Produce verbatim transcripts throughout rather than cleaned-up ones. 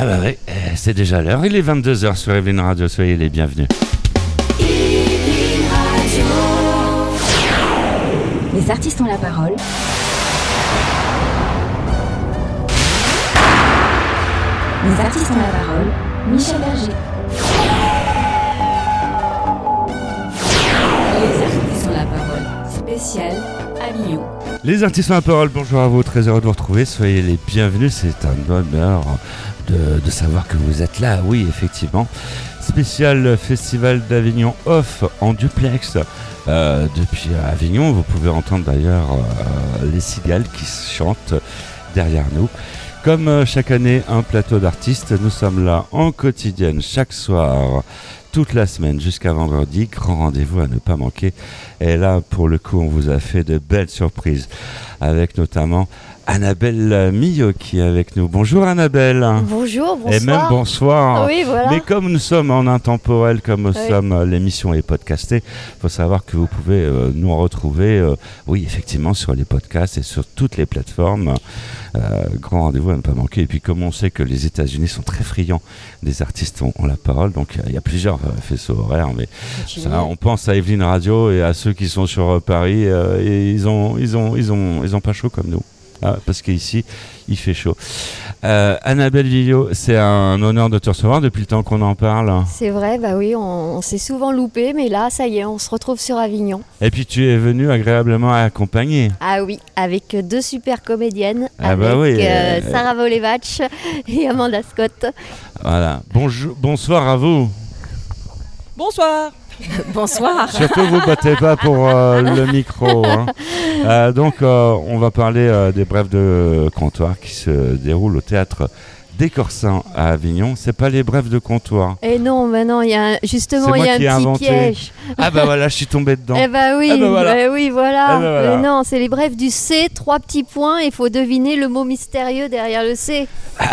Ah bah oui, c'est déjà l'heure, il est vingt-deux heures sur Evelyne Radio, soyez les bienvenus. Evelyne Radio. Les artistes ont la parole. Les artistes ont la parole. Michel Berger. Les artistes ont la parole. Spécial Avignon. Les artistes ont la parole, bonjour à vous, très heureux de vous retrouver, soyez les bienvenus, c'est un honneur de, de savoir que vous êtes là, oui effectivement. Spécial Festival d'Avignon Off en duplex. Euh, depuis Avignon, vous pouvez entendre d'ailleurs euh, les cigales qui chantent derrière nous. Comme euh, chaque année, un plateau d'artistes, nous sommes là en quotidienne chaque soir, toute la semaine jusqu'à vendredi. Grand rendez-vous à ne pas manquer. Et là, pour le coup, on vous a fait de belles surprises avec notamment Annabelle Millot qui est avec nous. Bonjour Annabelle. Bonjour, bonsoir. Et même bonsoir. Oui, voilà. Mais comme nous sommes en intemporel, comme nous oui. sommes, l'émission est podcastée, il faut savoir que vous pouvez euh, nous retrouver, euh, oui, effectivement, sur les podcasts et sur toutes les plateformes. Euh, grand rendez-vous à ne pas manquer. Et puis, comme on sait que les États-Unis sont très friands des artistes ont, ont la parole, donc il y a plusieurs euh, faisceaux horaires, mais ça, on pense à Evelyne Radio et à ceux qui sont sur euh, Paris, euh, et ils ont, ils ont, ils ont, ils ont pas chaud comme nous. Ah, parce qu'ici, il fait chaud. Euh, Annabelle Millot, c'est un honneur de te recevoir depuis le temps qu'on en parle. C'est vrai, bah oui, on, on s'est souvent loupé, mais là, ça y est, on se retrouve sur Avignon. Et puis tu es venue agréablement accompagnée. Ah oui, avec deux super comédiennes, ah avec bah oui, euh, euh... Sarah Volevach et Amanda Scott. Voilà. Bonjour, bonsoir à vous. Bonsoir. Bonsoir. Surtout, vous ne battez pas pour euh, le micro. Hein. Euh, donc, euh, on va parler euh, des brèves de comptoir qui se déroulent au théâtre des Corsins à Avignon. C'est pas les brèves de comptoir. Et non, bah non, il y a un, justement il y a un petit inventé. piège. Ah bah voilà, je suis tombé dedans. Eh bah oui, ah bah voilà. bah oui, voilà. Eh bah voilà. Mais non, c'est les brèves du C, trois petits points. Il faut deviner le mot mystérieux derrière le C.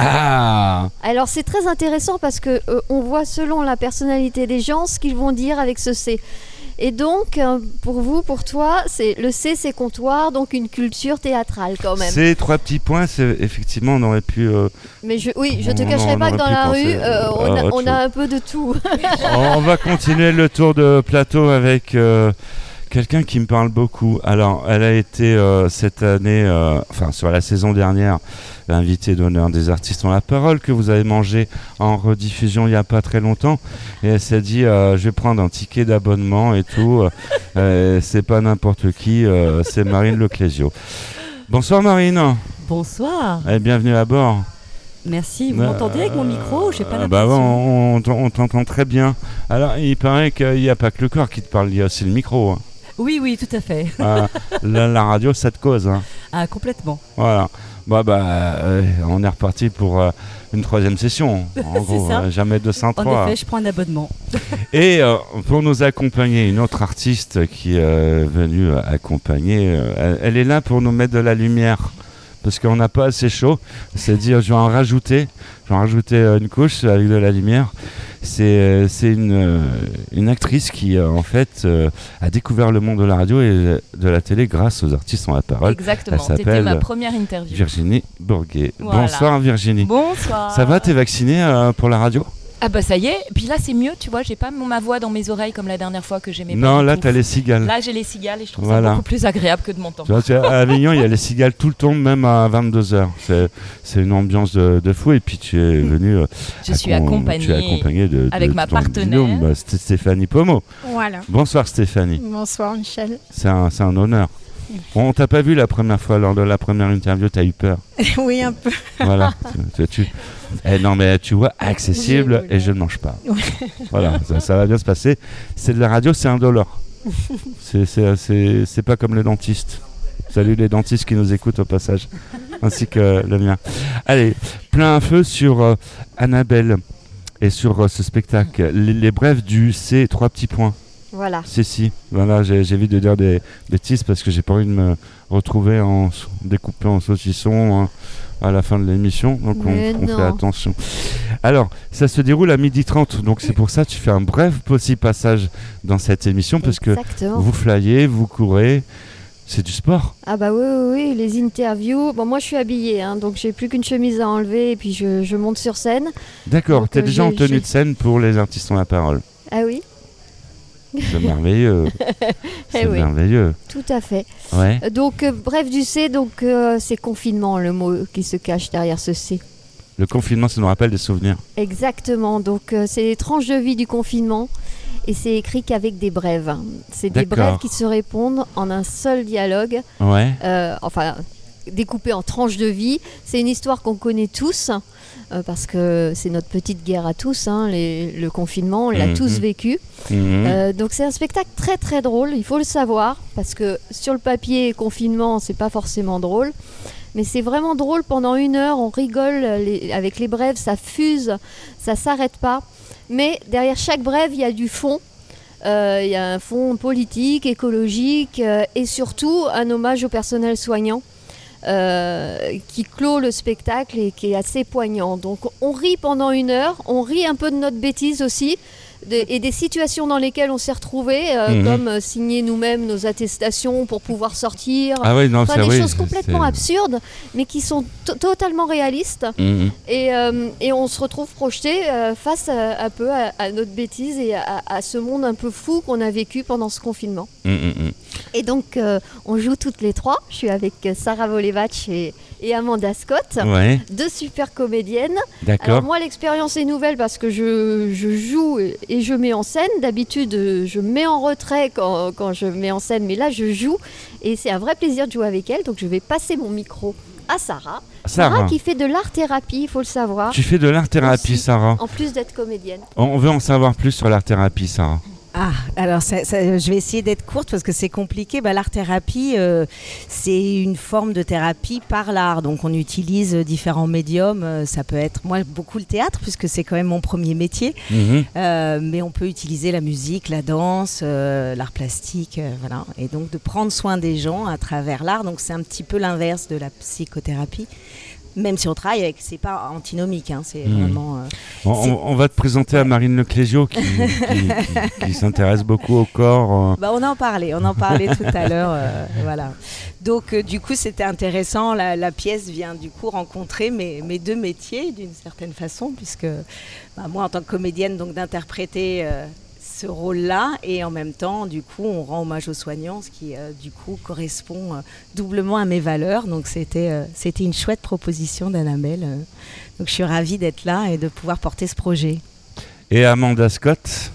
Ah. Alors c'est très intéressant parce que euh, on voit selon la personnalité des gens ce qu'ils vont dire avec ce C. Et donc, euh, pour vous, pour toi, c'est, le C, c'est comptoir, donc une culture théâtrale quand même. C'est trois petits points, c'est, effectivement, on aurait pu... Euh, Mais je, oui, je te on, cacherai on pas que dans la penser, rue, euh, on, a, on a un peu de tout. On va continuer le tour de plateau avec euh, quelqu'un qui me parle beaucoup. Alors, elle a été euh, cette année, euh, enfin sur la saison dernière, l'invité d'honneur des artistes ont la parole, que vous avez mangé en rediffusion il n'y a pas très longtemps. Et elle s'est dit, euh, je vais prendre un ticket d'abonnement et tout. euh, c'est pas n'importe qui, euh, c'est Marine Leclésio. Bonsoir Marine. Bonsoir. Et bienvenue à bord. Merci. Vous euh, m'entendez avec mon micro? J'ai pas l'impression. Bah on, on, on t'entend très bien. Alors, il paraît qu'il n'y a pas que le corps qui te parle, il y a aussi le micro. Hein. Oui, oui, tout à fait. euh, la, la radio, ça te cause. Hein. Ah, complètement. Voilà. Bah, bah, euh, on est reparti pour euh, une troisième session. En gros, euh, jamais deux cent trois. En effet, je prends un abonnement. Et euh, pour nous accompagner, une autre artiste qui est euh, venue accompagner, euh, elle, elle est là pour nous mettre de la lumière. Parce qu'on n'a pas assez chaud. C'est dire, je vais en rajouter. Je vais en rajouter une couche avec de la lumière. C'est, c'est une, une actrice qui, en fait, a découvert le monde de la radio et de la télé grâce aux artistes ont la parole. Exactement, c'était ma première interview. Virginie Bourguet. Voilà. Bonsoir Virginie. Bonsoir. Ça va, t'es vaccinée euh, pour la radio ? Ah bah ça y est, puis là c'est mieux, tu vois, j'ai pas ma voix dans mes oreilles comme la dernière fois que j'aimais pas. Non, là t'as les cigales. Là j'ai les cigales et je trouve voilà. ça beaucoup plus agréable que de m'entendre. Tu vois, tu vois, à Avignon, il y a les cigales tout le temps, même à vingt-deux heures. C'est, c'est une ambiance de, de fou. Et puis tu es venu. Euh, je suis accompagnée, tu es accompagnée de, de, avec de ma ton partenaire. binôme, bah, c'était Stéphanie Pomo. Voilà. Bonsoir Stéphanie. Bonsoir Michel. C'est un, c'est un honneur. On t'a pas vu la première fois lors de la première interview, t'as eu peur. Oui, un peu. Voilà. tu, tu, eh, non mais tu vois, accessible et je ne mange pas. Ouais. Voilà, ça, ça va bien se passer. C'est de la radio, c'est indolore. c'est, c'est, c'est, c'est pas comme les dentistes. Salut les dentistes qui nous écoutent au passage, ainsi que le mien. Allez, plein feu sur euh, Annabelle et sur euh, ce spectacle. Les, les brèves du C, trois petits points. Voilà. Si, si. Voilà, j'ai, j'évite de dire des bêtises parce que j'ai pas envie de me retrouver en découpé en saucisson hein, à la fin de l'émission. Donc on, on fait attention. Alors, ça se déroule à midi trente. Donc c'est pour ça que tu fais un bref petit passage dans cette émission parce Exactement. que vous flyez, vous courez. C'est du sport. Ah bah oui, oui, oui, les interviews. Bon, moi je suis habillée, hein, donc j'ai plus qu'une chemise à enlever et puis je, je monte sur scène. D'accord, Donc, tu es euh, déjà en j'ai- tenue j'ai- de scène pour les artistes ont la parole. Ah oui, C'est merveilleux. C'est eh oui, merveilleux. tout à fait. Ouais. Euh, Donc, euh, bref du C, donc euh, c'est confinement le mot qui se cache derrière ce C. Le confinement, ça nous rappelle des souvenirs. Exactement, donc euh, c'est les tranches de vie du confinement et c'est écrit qu'avec des brèves. C'est des D'accord. brèves qui se répondent en un seul dialogue, Ouais. euh, enfin découpé en tranches de vie. C'est une histoire qu'on connaît tous euh, parce que c'est notre petite guerre à tous, hein, les- le confinement, on l'a Mhm. tous vécu. Mhm. Euh, donc c'est un spectacle très très drôle, il faut le savoir, parce que sur le papier, confinement, c'est pas forcément drôle. Mais c'est vraiment drôle pendant une heure, on rigole les- avec les brèves, ça fuse, ça s'arrête pas. Mais derrière chaque brève, il y a du fond. Euh, Il y a un fond politique, écologique euh, et surtout un hommage au personnel soignant euh, qui clôt le spectacle et qui est assez poignant. Donc on rit pendant une heure, on rit un peu de notre bêtise aussi de- et des situations dans lesquelles on s'est retrouvés, euh, Mhm. comme euh, signer nous-mêmes nos attestations pour pouvoir sortir. Ah oui, non, Enfin, c'est des oui, choses c'est- complètement c'est- absurdes, mais qui sont to- totalement réalistes. Mhm. Et, euh, et on se retrouve projeté euh, face à, un peu à, à notre bêtise et à, à ce monde un peu fou qu'on a vécu pendant ce confinement. Mhm, mhm. Et donc, euh, on joue toutes les trois. Je suis avec euh, Sarah Volevach et, et Amanda Scott, Ouais, deux super comédiennes. Alors d'accord. moi, l'expérience est nouvelle parce que je, je joue et, et je mets en scène. D'habitude, euh, je mets en retrait quand, quand je mets en scène, mais là, je joue. Et c'est un vrai plaisir de jouer avec elle. Donc, je vais passer mon micro à Sarah. Sarah, qui fait de l'art-thérapie, il faut le savoir, tu fais de l'art-thérapie, Aussi. Sarah. en plus d'être comédienne. On veut en savoir plus sur l'art-thérapie, Sarah. Ah, alors ça- ça- je vais essayer d'être courte parce que c'est compliqué. Bah, l'art-thérapie, euh, c'est une forme de thérapie par l'art. Donc on utilise euh, différents médiums. Euh, ça peut être, moi, beaucoup le théâtre puisque c'est quand même mon premier métier. Mhm. Euh, mais on peut utiliser la musique, la danse, euh, l'art plastique, euh, voilà. Et donc de prendre soin des gens à travers l'art. Donc c'est un petit peu l'inverse de la psychothérapie. Même si on travaille avec, c'est pas antinomique, hein, c'est Mhm. vraiment. euh, On, C'est- on- on va te présenter à Marine Leclésio qui, qui- qui- qui s'intéresse beaucoup au corps. euh. Bah, on en parlait, on en parlait tout à l'heure, euh, voilà. Donc euh, du coup c'était intéressant, la, la pièce vient du coup rencontrer mes, mes deux métiers d'une certaine façon, puisque bah, moi en tant que comédienne donc d'interpréter euh, ce rôle-là et en même temps du coup on rend hommage aux soignants, ce qui euh, du coup correspond euh, doublement à mes valeurs. Donc c'était euh, c'était une chouette proposition d'Annabelle. euh. Donc je suis ravie d'être là et de pouvoir porter ce projet. Et Amanda Scott.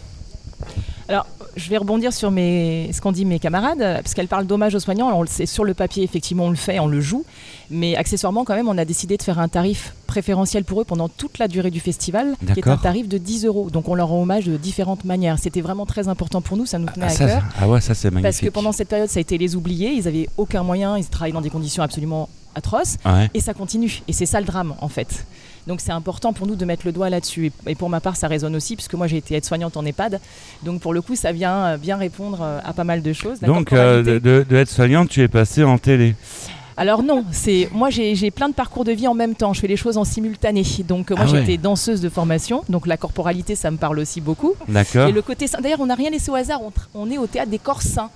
Alors, je vais rebondir sur mes, ce qu'ont dit mes camarades, euh, parce qu'elles parlent d'hommage aux soignants. Alors, on le sait, sur le papier, effectivement, on le fait, on le joue. Mais accessoirement, quand même, on a décidé de faire un tarif préférentiel pour eux pendant toute la durée du festival, qui est un D'accord. tarif de dix euros. Donc, on leur rend hommage de différentes manières. C'était vraiment très important pour nous, ça nous tenait Ah, à ça, cœur. ah ouais, ça c'est magnifique. Parce que pendant cette période, ça a été les oubliés. Ils n'avaient aucun moyen, ils travaillaient dans des conditions absolument atroces. Ouais. Et ça continue. Et c'est ça le drame, en fait. Donc c'est important pour nous de mettre le doigt là-dessus. Et, et pour ma part, ça résonne aussi, puisque moi j'ai été aide-soignante en EHPAD. Donc pour le coup, ça vient euh, bien répondre euh, à pas mal de choses. La Donc, euh, corporalité. de, de, de être soignante, tu es passée en télé. Alors non, c'est moi j'ai j'ai plein de parcours de vie en même temps. Je fais les choses en simultané. Donc euh, moi Ah ouais. j'étais danseuse de formation. Donc la corporalité, ça me parle aussi beaucoup. D'accord. Et le côté sain. D'ailleurs, on n'a rien laissé au hasard. On, tra- on est au théâtre des corps sains.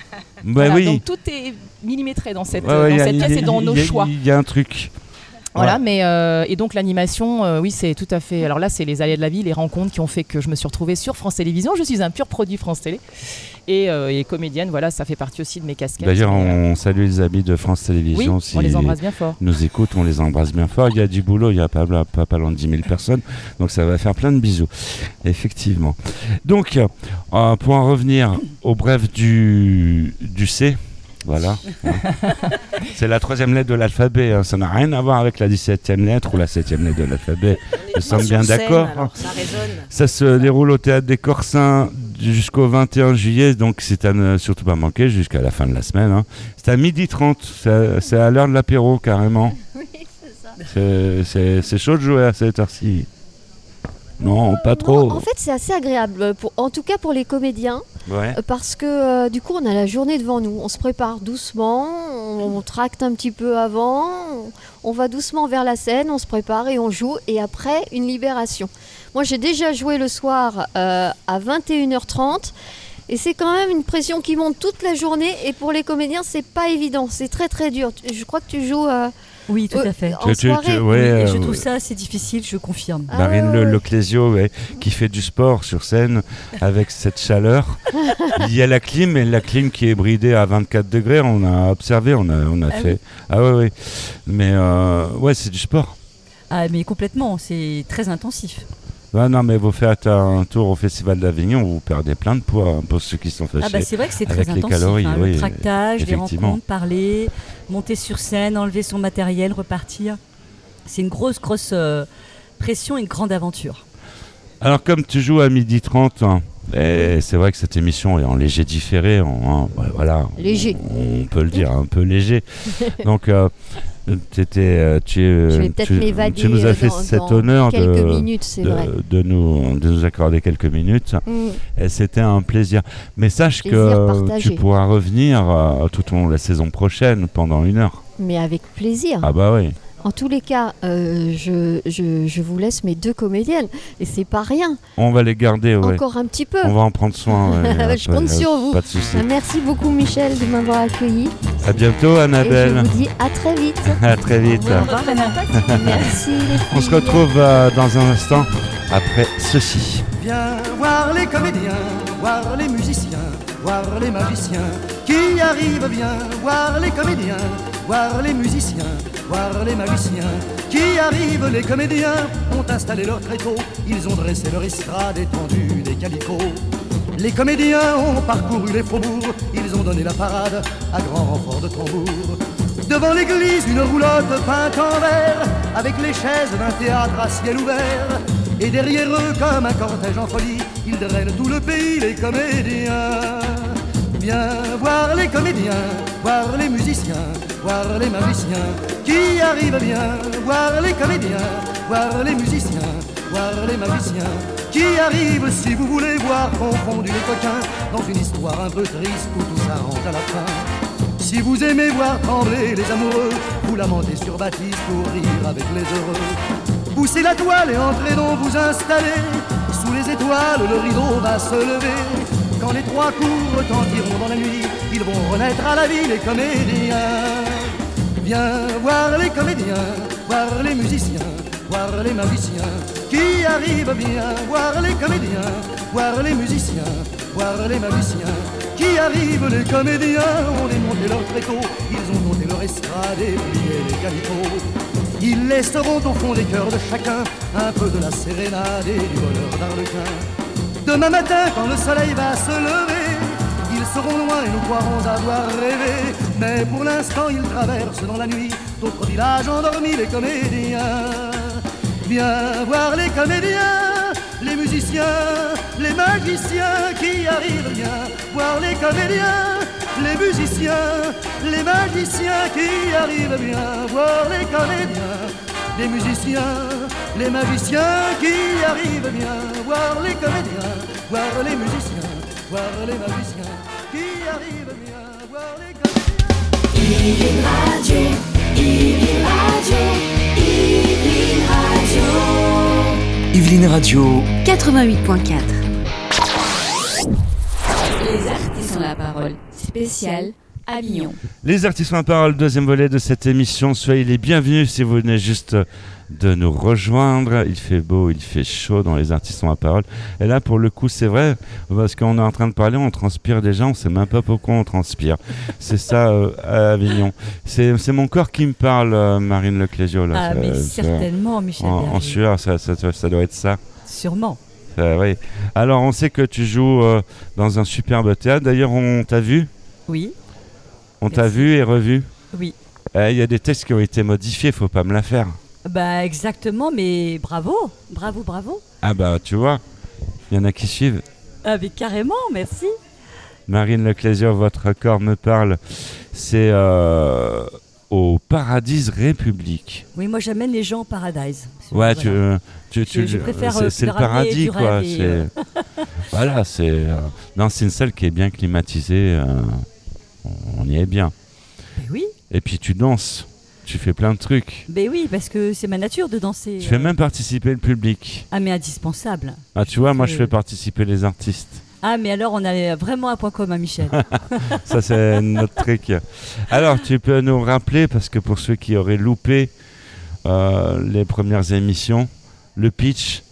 Bah Voilà, oui. Donc tout est millimétré dans cette, Ouais, ouais, dans y a- cette y a- pièce et dans y a- nos y a- choix. Il y a un truc. Voilà, Ouais. mais euh, et donc l'animation, euh, oui, c'est tout à fait. Alors là, c'est les aléas de la vie, les rencontres qui ont fait que je me suis retrouvée sur France Télévisions. Je suis un pur produit France Télé et, euh, et comédienne. Voilà, ça fait partie aussi de mes casquettes. D'ailleurs, Et, euh, on salue les amis de France oui, Télévisions. Si on les embrasse bien fort. ils nous écoutent, on les embrasse bien fort. Il y a du boulot, il y a pas, pas, pas loin de dix mille personnes. Donc ça va faire plein de bisous. Effectivement. Donc, euh, pour en revenir au bref du, du C. Voilà. Hein. C'est la troisième lettre de l'alphabet. Hein. Ça n'a rien à voir avec la dix-septième lettre ou la septième lettre de l'alphabet. Nous sommes bien d'accord. Ça résonne. Ça se déroule au Théâtre des Corsins jusqu'au vingt et un juillet, donc c'est à ne surtout pas manquer jusqu'à la fin de la semaine. Hein. C'est à midi trente, c'est à, c'est à l'heure de l'apéro carrément. Oui, c'est ça. C'est, c'est, c'est chaud de jouer à cette heure-ci. Non, pas trop. Non, en fait, c'est assez agréable, pour, en tout cas pour les comédiens, Ouais. euh, parce que euh, du coup, on a la journée devant nous. On se prépare doucement, on, on tracte un petit peu avant, on, on va doucement vers la scène, on se prépare et on joue, et après, une libération. Moi, j'ai déjà joué le soir euh, à vingt et une heures trente. Et c'est quand même une pression qui monte toute la journée. Et pour les comédiens, c'est pas évident. C'est très très dur. Je crois que tu joues euh, Oui, tout euh, à fait. en Tu- tu- soirée. tu- Oui, ouais, et euh, je trouve ça assez difficile, je confirme. Ah Marine ouais, Le- ouais. Leclésio, ouais, qui fait du sport sur scène avec cette chaleur. Il y a la clim, et la clim qui est bridée à vingt-quatre degrés. On a observé, on a, on a Ah fait. Ah ouais, ouais. Mais euh, ouais, c'est du sport. Ah, mais complètement, c'est très intensif. Ah non, mais vous faites un tour au Festival d'Avignon, vous perdez plein de poids, hein, pour ceux qui sont fâchés. Ah bah c'est vrai que c'est avec très les intensif. calories, hein, oui, le tractage, les effectivement. rencontres, parler, monter sur scène, enlever son matériel, repartir. C'est une grosse, grosse euh, pression, une grande aventure. Alors, comme tu joues à midi trente, hein, et c'est vrai que cette émission est en léger différé, en, hein, voilà, Léger. On, on peut le dire, un peu léger. Donc, euh, t'étais, euh, tu, euh, Je vais peut-être tu, m'évader tu nous as euh, fait dans, cet dans honneur quelques de, minutes, c'est vrai. de, de nous, de nous accorder quelques minutes. Mm. Et c'était un plaisir. Mais sache Plaisir que partagé. tu pourras revenir euh, tout au long de la saison prochaine pendant une heure. Mais avec plaisir. Ah bah oui. En tous les cas, euh, je, je, je vous laisse mes deux comédiennes. Et c'est pas rien. On va les garder, ouais. Encore un petit peu. On va en prendre soin. ouais, Je compte après, sur vous. Pas de soucis. Ah, merci beaucoup Michel de m'avoir accueilli. À bientôt, Et je Annabelle. vous dis à très vite. À très vite. Au revoir, Renata. Merci les filles. On se retrouve euh, dans un instant après ceci. Viens voir les comédiens, voir les musiciens, voir les magiciens qui arrivent. Viens voir les comédiens, voir les musiciens, voir les magiciens qui arrivent. Les comédiens ont installé leur tréteau, ils ont dressé leur estrade étendue des calicots. Les comédiens ont parcouru les faubourgs, ils ont donné la parade à grand renfort de tambour. Devant l'église, une roulotte peinte en vert, avec les chaises d'un théâtre à ciel ouvert. Et derrière eux, comme un cortège en folie, ils drainent tout le pays, les comédiens. Viens voir les comédiens, voir les musiciens, voir les magiciens qui arrivent. Bien voir les comédiens, voir les musiciens, voir les magiciens qui arrivent. Si vous voulez voir confondus les coquins dans une histoire un peu triste où tout s'arrange à la fin. Si vous aimez voir trembler les amoureux, vous lamentez sur Baptiste pour rire avec les heureux. Poussez la toile et entrez donc vous installer. Sous les étoiles, le rideau va se lever. Quand les trois coups retentiront dans la nuit, ils vont renaître à la vie, les comédiens. Viens voir les comédiens, voir les musiciens, voir les magiciens qui arrivent. Bien voir les comédiens, voir les musiciens, voir les magiciens qui arrivent. Les comédiens ont démonté leur tréteau, ils ont monté leur estrade et plié les calicots. Ils laisseront au fond des cœurs de chacun un peu de la sérénade et du bonheur d'Arlequin. Demain matin, quand le soleil va se lever, ils seront loin et nous croirons avoir rêvé. Mais pour l'instant, ils traversent dans la nuit d'autres villages endormis, les comédiens. Viens voir les comédiens, les musiciens, les magiciens qui arrivent. Viens voir les comédiens, les musiciens, les magiciens qui arrivent. Viens voir les comédiens, les musiciens, les magiciens qui arrivent. Viens voir les comédiens, voir les musiciens, voir les magiciens qui arrivent. Viens voir les comédiens. Yveline Radio, Yveline Radio, Yveline Radio. Yveline Radio. quatre-vingt-huit point quatre. Les artistes ont la parole. Spécial Avignon. Les artistes ont la parole, deuxième volet de cette émission. Soyez les bienvenus si vous venez juste de nous rejoindre. Il fait beau, il fait chaud dans les artistes ont la parole. Et là, pour le coup, c'est vrai, parce qu'on est en train de parler, on transpire déjà, on sait même pas pourquoi on transpire. C'est ça euh, à Avignon. C'est, c'est mon corps qui me parle, euh, Marine Leclésio. Là. Ah, Ça- mais ça- certainement, Michel En, en Berger. sueur, ça, ça, ça, ça doit être ça. Sûrement. Ça, oui. Alors, on sait que tu joues euh, dans un superbe théâtre. D'ailleurs, on t'a vu Oui, On t'a Merci. vu et revu. oui. Eh, Il y a des textes qui ont été modifiés, faut pas me la faire. Bah exactement, mais bravo, bravo, bravo. Ah bah tu vois, il y en a qui suivent. Ah mais carrément, merci. Marine Leclésio, votre corps me parle. C'est euh, au Paradis République. Oui, moi j'amène les gens au Paradise. Ouais, Voilà. tu, euh, tu, tu, Je- je préfère, c'est, euh, c'est le leur amener paradis du quoi. rêve et, C'est, euh, voilà, c'est euh, non, c'est une salle qui est bien climatisée. euh, on y est bien. Ben oui, Et puis tu danses, tu fais plein de trucs. ben oui, parce que c'est ma nature de danser. Tu fais euh. même participer le public. Ah mais indispensable. Ah, tu vois, moi que- je fais participer les artistes. Ah, mais alors on a vraiment un point commun, Michel. Ça, c'est notre truc. Alors, tu peux nous rappeler, parce que pour ceux qui auraient loupé euh, les premières émissions, le pitch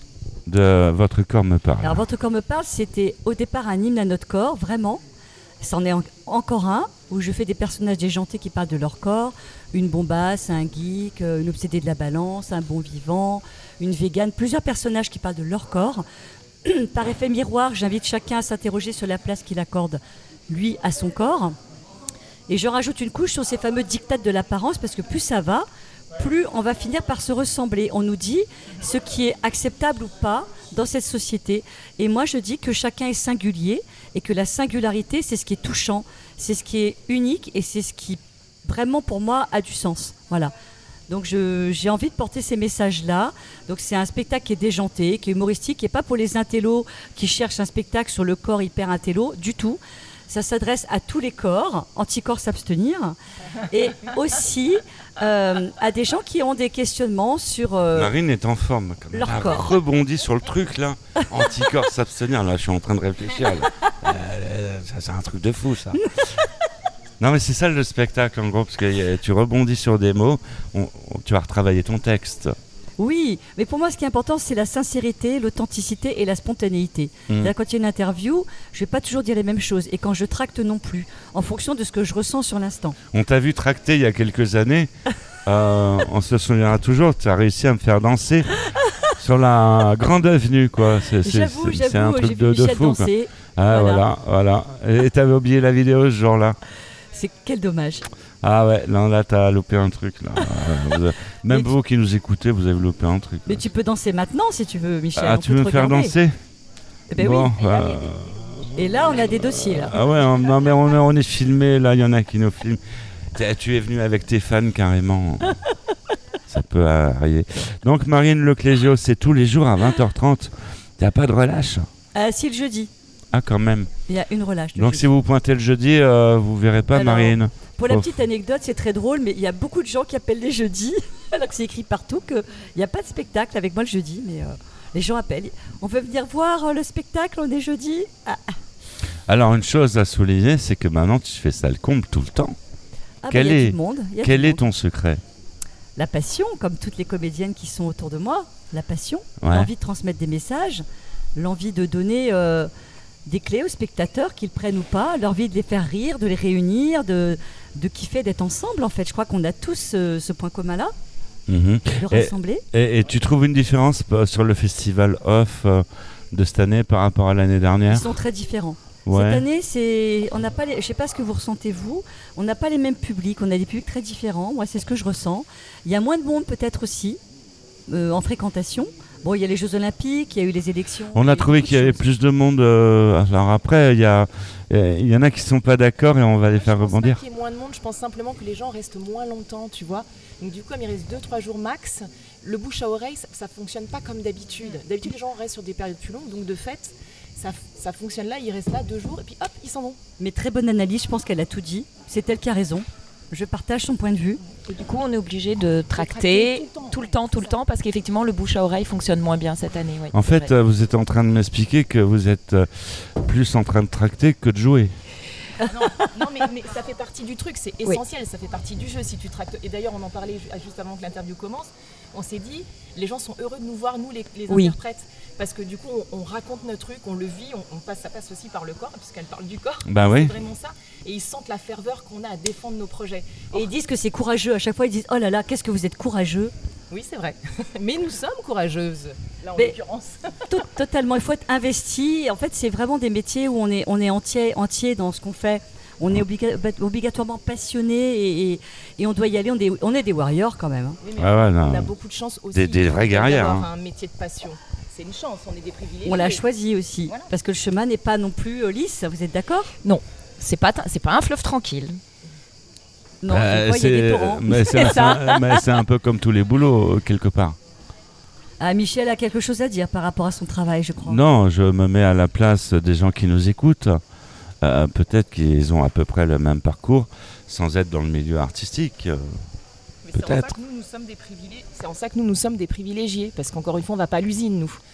de Votre corps me parle. Alors, Votre corps me parle, c'était au départ un hymne à notre corps, vraiment. C'en est en- encore un, où je fais des personnages déjantés qui parlent de leur corps. Une bombasse, un geek, euh, une obsédée de la balance, un bon vivant, une végane. Plusieurs personnages qui parlent de leur corps. Par effet miroir, j'invite chacun à s'interroger sur la place qu'il accorde, lui, à son corps. Et je rajoute une couche sur ces fameux diktats de l'apparence, parce que plus ça va, plus on va finir par se ressembler. On nous dit ce qui est acceptable ou pas dans cette société. Et moi, je dis que chacun est singulier et que la singularité, c'est ce qui est touchant, c'est ce qui est unique et c'est ce qui, vraiment, pour moi, a du sens. Voilà. Donc je- j'ai envie de porter ces messages-là. Donc c'est un spectacle qui est déjanté, qui est humoristique, qui n'est pas pour les intellos qui cherchent un spectacle sur le corps hyper intello, du tout. Ça s'adresse à tous les corps, anticorps s'abstenir, et aussi euh, à des gens qui ont des questionnements sur... euh, Marine est en forme. Comme leur elle a corps. rebondit sur le truc, là. Anticorps s'abstenir, là, je suis en train de réfléchir. là. Euh, euh, ça, c'est un truc de fou, ça. Non, mais c'est ça le spectacle, en gros, parce que euh, tu rebondis sur des mots, on- on- tu vas retravailler ton texte. Oui, mais pour moi, ce qui est important, c'est la sincérité, l'authenticité et la spontanéité. Mm. C'est-à-dire, quand il y a une interview, je ne vais pas toujours dire les mêmes choses. Et quand je tracte non plus, en fonction de ce que je ressens sur l'instant. On t'a vu tracter il y a quelques années, euh, on se souviendra toujours, tu as réussi à me faire danser sur la grande avenue, quoi. C'est, c'est- J'avoue, c'est- c'est un j'avoue, truc j'ai de, vu de Michel fou, quoi. danser. Ah, Voilà. voilà, voilà. Et t'avais oublié la vidéo ce jour-là. C'est quel dommage. Ah ouais, là, là t'as loupé un truc. Là. Euh, vous avez- Même Mais vous qui nous écoutez, vous avez loupé un truc. Mais là. tu peux danser maintenant, si tu veux, Michel. Ah, on tu peut veux te me faire regarder. danser Eh ben Bon, oui. euh, Et là, on a des dossiers, là. Ah ouais, on- non mais on, est- on est filmé, là, il y en a qui nous filment. T'es- Tu es venu avec tes fans carrément. Ça peut arriver. Donc Marine Leclésio, c'est tous les jours à vingt heures trente. T'as pas de relâche? Euh, si, le jeudi. Ah, quand même. Il y a une relâche. le Donc jeudi. si vous pointez le jeudi, euh, vous verrez pas Alors, Marine. Pour la Oh. petite anecdote, c'est très drôle, mais il y a beaucoup de gens qui appellent les jeudis, alors que c'est écrit partout qu'il n'y a pas de spectacle avec moi le jeudi, mais euh, les gens appellent. On veut venir voir euh, le spectacle, on est jeudi. Ah, ah. Alors une chose à souligner, c'est que maintenant tu fais ça le comble tout le temps. Ah, bah, Quel il y a est- du monde, il y a Quel du est monde. ton secret? La passion, comme toutes les comédiennes qui sont autour de moi, la passion, Ouais. l'envie de transmettre des messages, l'envie de donner euh, des clés aux spectateurs, qu'ils prennent ou pas, l'envie de les faire rire, de les réunir, de, de kiffer d'être ensemble en fait. Je crois qu'on a tous ce, ce point commun-là, Mhm. de Et- rassembler. Et, et tu trouves une différence euh, sur le festival off euh, de cette année par rapport à l'année Ils dernière? sont très différents. Ouais. Cette année, c'est, on n'a pas, les, je sais pas ce que vous ressentez vous. On n'a pas les mêmes publics. On a des publics très différents. Moi, c'est ce que je ressens. Il y a moins de monde peut-être aussi euh, en fréquentation. Bon, il y a les Jeux Olympiques, il y a eu les élections. On il y a eu trouvé beaucoup qu'il y de avait choses. plus de monde. euh, alors après, il y, a, euh, il y en a qui sont pas d'accord et on va les faire Je pense rebondir. pas qu'il y ait moins de monde, je pense simplement que les gens restent moins longtemps, tu vois. Donc du coup, comme il reste deux trois jours max, le bouche à oreille, ça, ça fonctionne pas comme d'habitude. D'habitude, les gens restent sur des périodes plus longues, donc de fait, ça, ça fonctionne là, ils restent là deux jours et puis hop, ils s'en vont. Mais très bonne analyse. Je pense qu'elle a tout dit. C'est elle qui a raison. Je partage son point de vue. Et du coup, on est obligé de tracter tracter tout le temps, tout le temps, parce qu'effectivement, le bouche à oreille fonctionne moins bien cette année. oui, En c'est fait, vrai. euh, vous êtes en train de m'expliquer que vous êtes euh, plus en train de tracter que de jouer. Non, non, mais, mais ça fait partie du truc, c'est Oui. essentiel, ça fait partie du jeu si tu tractes. Et d'ailleurs, on en parlait ju- juste avant que l'interview commence. On s'est dit, les gens sont heureux de nous voir, nous, les, les Oui. interprètes, parce que du coup, on, on raconte notre truc, on le vit, on, on passe, ça passe aussi par le corps, puisqu'elle parle du corps. Bah c'est oui. vraiment ça. Et ils sentent la ferveur qu'on a à défendre nos projets. Et ils disent que c'est courageux. À chaque fois, ils disent oh là là, qu'est-ce que vous êtes courageux. Oui, c'est vrai. Mais nous sommes courageuses, là en Mais- l'occurrence. To- Totalement. Il faut être investi. En fait, c'est vraiment des métiers où on est, on est entier, entier dans ce qu'on fait. On est obliga- obligatoirement passionné et, et- et on doit y aller. On est, on est des warriors quand même. hein. Oui, mais Ah ouais, on non. a beaucoup de chance aussi. Des- des vraies guerrières, d'avoir hein. un métier de passion. C'est une chance, on est des privilégiés. On l'a choisi aussi. Voilà. Parce que le chemin n'est pas non plus euh, lisse. Vous êtes d'accord? C'est pas, c'est pas un fleuve tranquille. Non, Euh, des fois, il y a des c'est- torrents. mais c'est C'est ça. c'est- mais c'est un peu comme tous les boulots, euh, quelque part. Ah, Michel a quelque chose à dire par rapport à son travail, je crois. Non, je me mets à la place des gens qui nous écoutent. Euh, peut-être qu'ils ont à peu près le même parcours sans être dans le milieu artistique. euh. Mais c'est en ça Peut-être. que nous, nous sommes des privilégiés. C'est en ça que nous, nous sommes des privilégiés, parce qu'encore une fois, on ne va pas à l'usine, nous.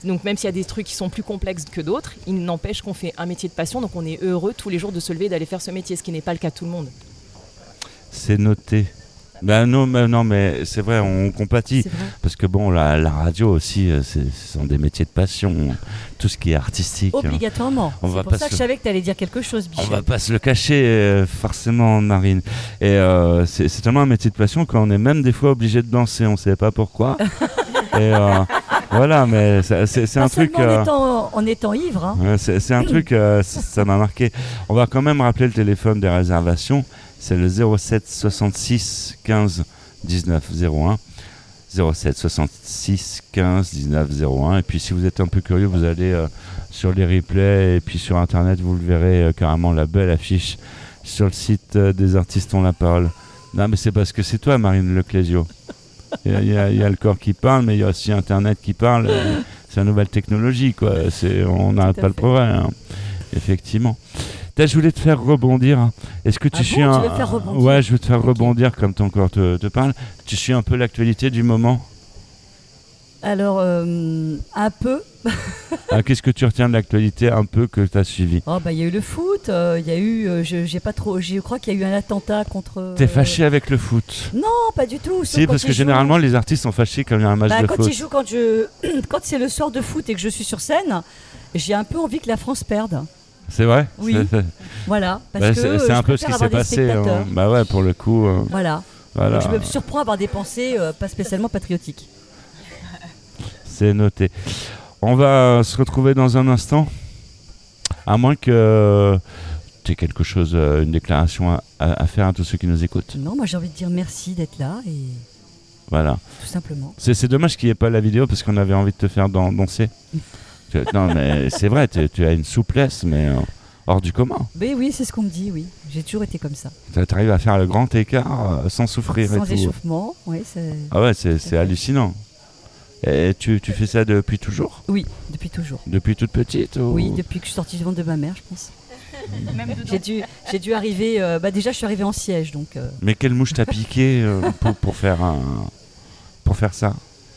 Donc même s'il y a des trucs qui sont plus complexes que d'autres, il n'empêche qu'on fait un métier de passion, donc on est heureux tous les jours de se lever et d'aller faire ce métier, ce qui n'est pas le cas de tout le monde. C'est noté. Ben non, mais, non, mais c'est vrai, on compatit. Parce que bon, la, la radio aussi, c'est, ce sont des métiers de passion. Tout ce qui est artistique. Obligatoirement. On c'est va pour pas ça que se... je savais que tu allais dire quelque chose, Bichette. On va pas se le cacher, euh, forcément, Marine. Et euh, c'est, c'est tellement un métier de passion qu'on est même des fois obligé de danser. On sait pas pourquoi. Et euh, voilà, mais c'est, c'est, c'est un truc. En, euh, étant, en étant ivre. Hein. Ouais, c'est, c'est un truc, euh, ça, ça m'a marqué. On va quand même rappeler le téléphone des réservations. C'est le zéro sept soixante-six quinze dix-neuf zéro un. zéro sept soixante-six quinze dix-neuf zéro un. Et puis si vous êtes un peu curieux, vous allez euh, sur les replays et puis sur internet, vous le verrez euh, carrément, la belle affiche sur le site euh, des artistes ont la parole. Non, mais c'est parce que c'est toi, Marine Leclésio. Il y, y, y a le corps qui parle, mais il y a aussi internet qui parle. Euh, c'est la nouvelle technologie, quoi. C'est, on n'arrête pas fait. le progrès, hein. Effectivement. Là, je voulais te faire rebondir. Est-ce que tu ah suis bon, un... tu veux faire rebondir? Ouais, je veux te faire rebondir comme ton corps te, te parle. Tu suis un peu l'actualité du moment? Alors, euh, un peu. ah, qu'est-ce que tu retiens de l'actualité un peu que tu as suivi? Oh, bah, il y a eu le foot, il euh, y a eu, euh, je, j'ai pas trop, je crois qu'il y a eu un attentat contre... Euh... T'es fâché avec le foot? Non, pas du tout. Si, parce que jouent... généralement, les artistes sont fâchés quand il y a un match bah, de quand foot. Ils jouent, quand, je... quand c'est le soir de foot et que je suis sur scène, j'ai un peu envie que la France perde. C'est vrai? Oui. C'est... Voilà. Parce bah, que c'est, c'est un peu ce qui s'est passé. Hein. Bah ouais, pour le coup. Euh... Voilà. voilà. Donc, je me surprends à avoir des pensées euh, pas spécialement patriotiques. C'est noté. On va se retrouver dans un instant. À moins que tu aies quelque chose, une déclaration à, à faire à tous ceux qui nous écoutent. Non, moi j'ai envie de dire merci d'être là et. Voilà. Tout simplement. C'est, c'est dommage qu'il n'y ait pas la vidéo parce qu'on avait envie de te faire dan- danser. Non, mais c'est vrai, tu as une souplesse, mais euh, hors du commun. Mais oui, c'est ce qu'on me dit, oui. J'ai toujours été comme ça. Tu arrives à faire le grand écart euh, sans souffrir sans et tout. Sans échauffement, oui. C'est... Ah ouais, c'est, c'est hallucinant. Et tu, tu fais ça depuis toujours? Oui, depuis toujours. Depuis toute petite ou... Oui, depuis que je suis sortie du ventre de ma mère, je pense. Même j'ai, dû, j'ai dû arriver... Euh, bah déjà, je suis arrivée en siège, donc... Euh... Mais quelle mouche t'a piqué euh, pour, pour, faire un, pour faire ça?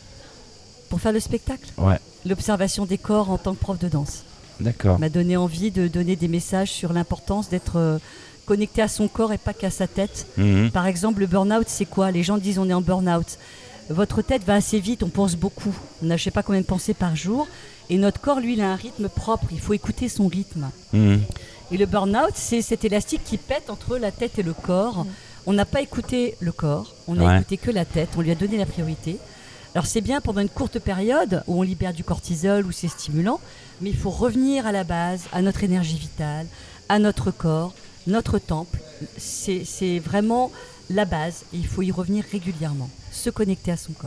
Pour faire le spectacle? Ouais. L'observation des corps en tant que prof de danse. D'accord. M'a donné envie de donner des messages sur l'importance d'être euh, connecté à son corps et pas qu'à sa tête. Mmh. Par exemple, le burn-out, c'est quoi? Les gens disent on est en burn-out. Votre tête va assez vite, on pense beaucoup. On a je sais pas combien de pensées par jour. Et notre corps, lui, il a un rythme propre. Il faut écouter son rythme. Mmh. Et le burn-out, c'est cet élastique qui pète entre la tête et le corps. Mmh. On n'a pas écouté le corps, on n'a ouais. écouté que la tête. On lui a donné la priorité. Alors c'est bien pendant une courte période où on libère du cortisol, où c'est stimulant. Mais il faut revenir à la base, à notre énergie vitale, à notre corps, notre temple. C'est, c'est vraiment la base. Et il faut y revenir régulièrement. Se connecter à son corps.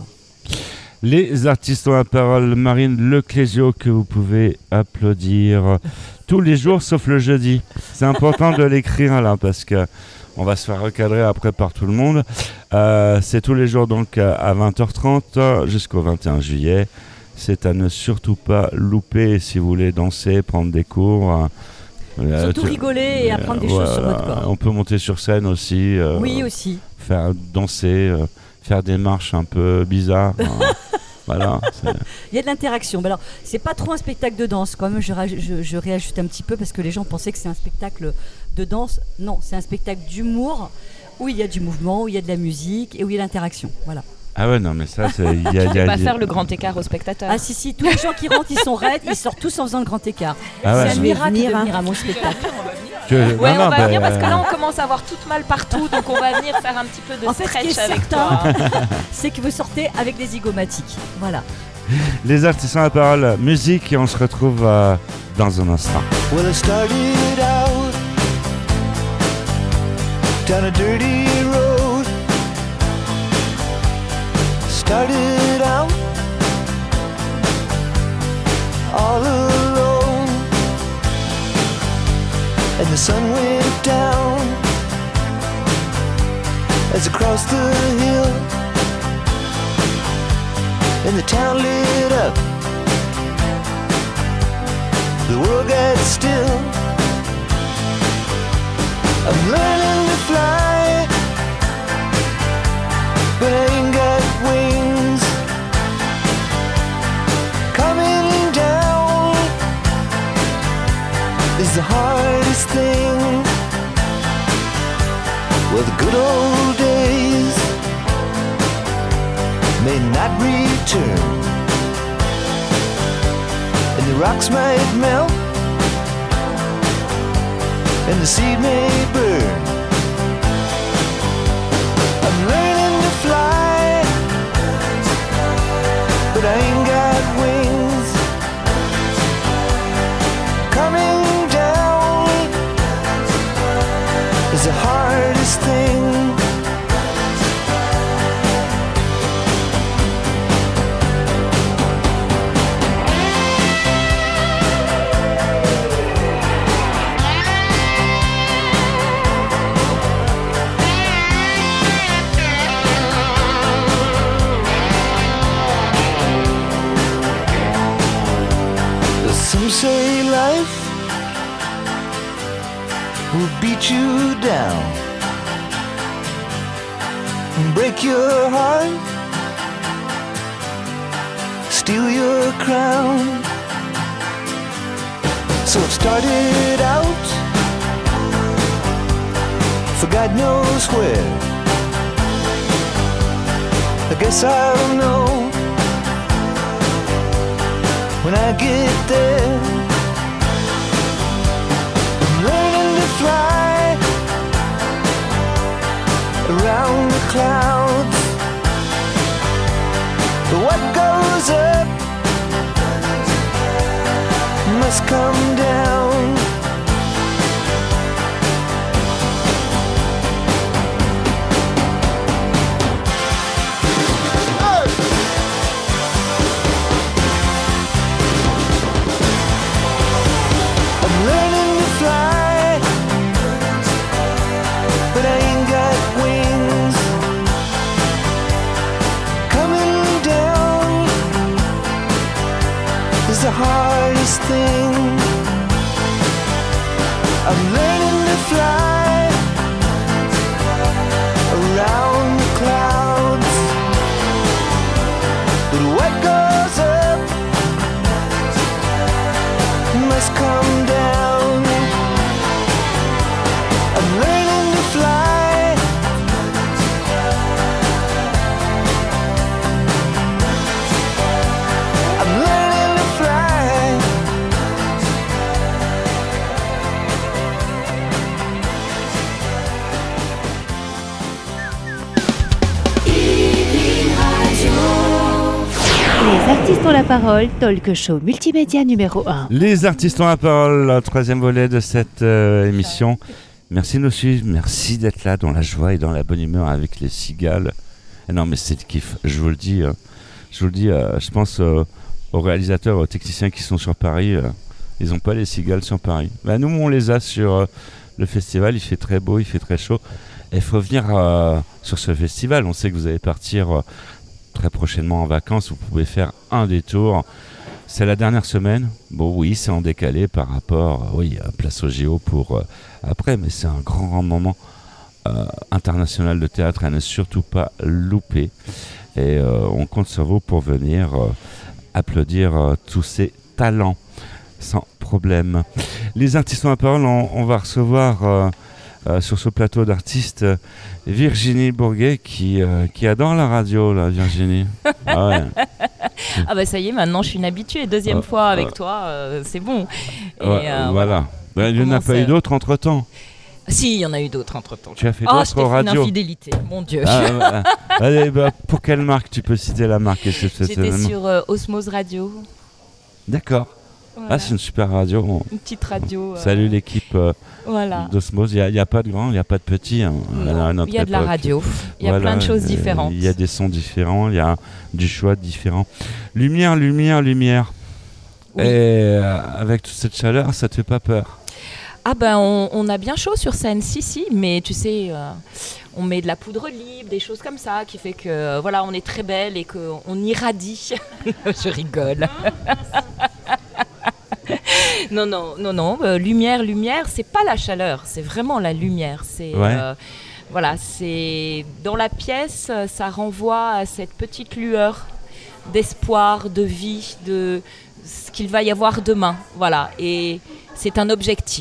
Les artistes ont la parole. Marine Leclésio, que vous pouvez applaudir tous les jours sauf le jeudi. C'est important de l'écrire là parce que on va se faire recadrer après par tout le monde. Euh, c'est tous les jours donc à vingt heures trente jusqu'au vingt et un juillet. C'est à ne surtout pas louper si vous voulez danser, prendre des cours. Euh, surtout tu... rigoler et apprendre des euh, choses voilà. sur votre corps. On peut monter sur scène aussi. Euh, oui aussi. Faire danser. Euh, faire des marches un peu bizarres. Hein. Voilà. C'est... Il y a de l'interaction. Alors, c'est pas trop un spectacle de danse. Quand même, je, je, je réajuste un petit peu parce que les gens pensaient que c'est un spectacle de danse. Non, c'est un spectacle d'humour où il y a du mouvement, où il y a de la musique et où il y a l'interaction. Voilà. Ah ouais, non, mais ça, c'est... Il y a, y a, pas y a... faire le grand écart au spectateur. Ah si, si, tous les gens qui rentrent, ils sont raides, ils sortent tous en faisant le grand écart. Ah ouais. C'est un miracle de venir à mon spectacle. Que... Ouais, non, on va bah, venir parce que là, on commence à avoir toute mal partout, donc on va venir faire un petit peu de en fait, stretch avec certain, toi. C'est que vous sortez avec des zygomatiques. Voilà. Les artistes ont la parole, musique, et on se retrouve euh, dans un instant. Well, I started out down a dirty road. Started out all alone, and the sun went down as I crossed the hill, and the town lit up, the world got still. I'm learning to fly, but I ain't got wings. Coming hardest thing. Well, the good old days may not return, and the rocks might melt, and the seed may burn. I'm learning to fly, but I ain't got wings. Coming down is the hardest thing. Some say life will beat you down and break your heart, steal your crown. So it started out for God knows where. I guess I'll know when I get there. I'm learning to fly around the clouds, but what goes up must come down. The hardest thing. I'm learning to fly around the clouds, but what goes up must come down. I'm learning to fly I'm learning to fly. Les artistes ont la parole, talk show multimédia numéro un. Les artistes ont la parole, le troisième volet de cette euh, émission. Merci de nous suivre, merci d'être là dans la joie et dans la bonne humeur avec les cigales. Et non mais c'est le kiff, je vous le dis, euh, je vous le dis, euh, je pense euh, aux réalisateurs, aux techniciens qui sont sur Paris, euh, ils n'ont pas les cigales sur Paris. Bah, nous on les a sur euh, le festival, il fait très beau, il fait très chaud. Il faut venir euh, sur ce festival, on sait que vous allez partir euh, très prochainement en vacances, vous pouvez faire un détour. C'est la dernière semaine. Bon oui, c'est en décalé par rapport, euh, oui, à Place au J O pour euh, après, mais c'est un grand, grand moment euh, international de théâtre à ne surtout pas louper. Et euh, on compte sur vous pour venir euh, applaudir euh, tous ces talents sans problème. Les artistes ont la parole, on, on va recevoir euh, euh, sur ce plateau d'artistes euh, Virginie Bourguet qui, euh, qui adore la radio, là, Virginie. Ah ouais. Ah bah ça y est, maintenant je suis une habituée. Deuxième euh, fois avec euh, toi, euh, c'est bon. Et, ouais, euh, voilà. Ben, il n'y en a pas eu d'autres entre-temps. Si, il y en a eu d'autres entre-temps. Tu as fait oh, d'autres radios. Une infidélité, mon Dieu. Ah, bah, allez, bah, pour quelle marque tu peux citer la marque? J'étais sur euh, Osmose Radio. D'accord. Voilà. Ah, c'est une super radio. Une petite radio. Euh... Salut l'équipe euh, voilà. d'Osmose. Il n'y a, a pas de grand, il n'y a pas de petit. Hein. Il y a de la radio. Il y a voilà, plein de choses différentes. Il y a des sons différents, il y a du choix différent. Lumière, lumière, lumière. Oui. Et euh, avec toute cette chaleur, ça te fait pas peur? Ah ben on, on a bien chaud sur scène, si si, mais tu sais, euh, on met de la poudre libre, des choses comme ça, qui fait que euh, voilà, on est très belle et qu'on irradie. Je rigole. non non non non, euh, lumière lumière, c'est pas la chaleur, c'est vraiment la lumière. C'est ouais. euh, voilà, c'est dans la pièce, ça renvoie à cette petite lueur d'espoir, de vie, de ce qu'il va y avoir demain. Voilà, et c'est un objectif. Voilà.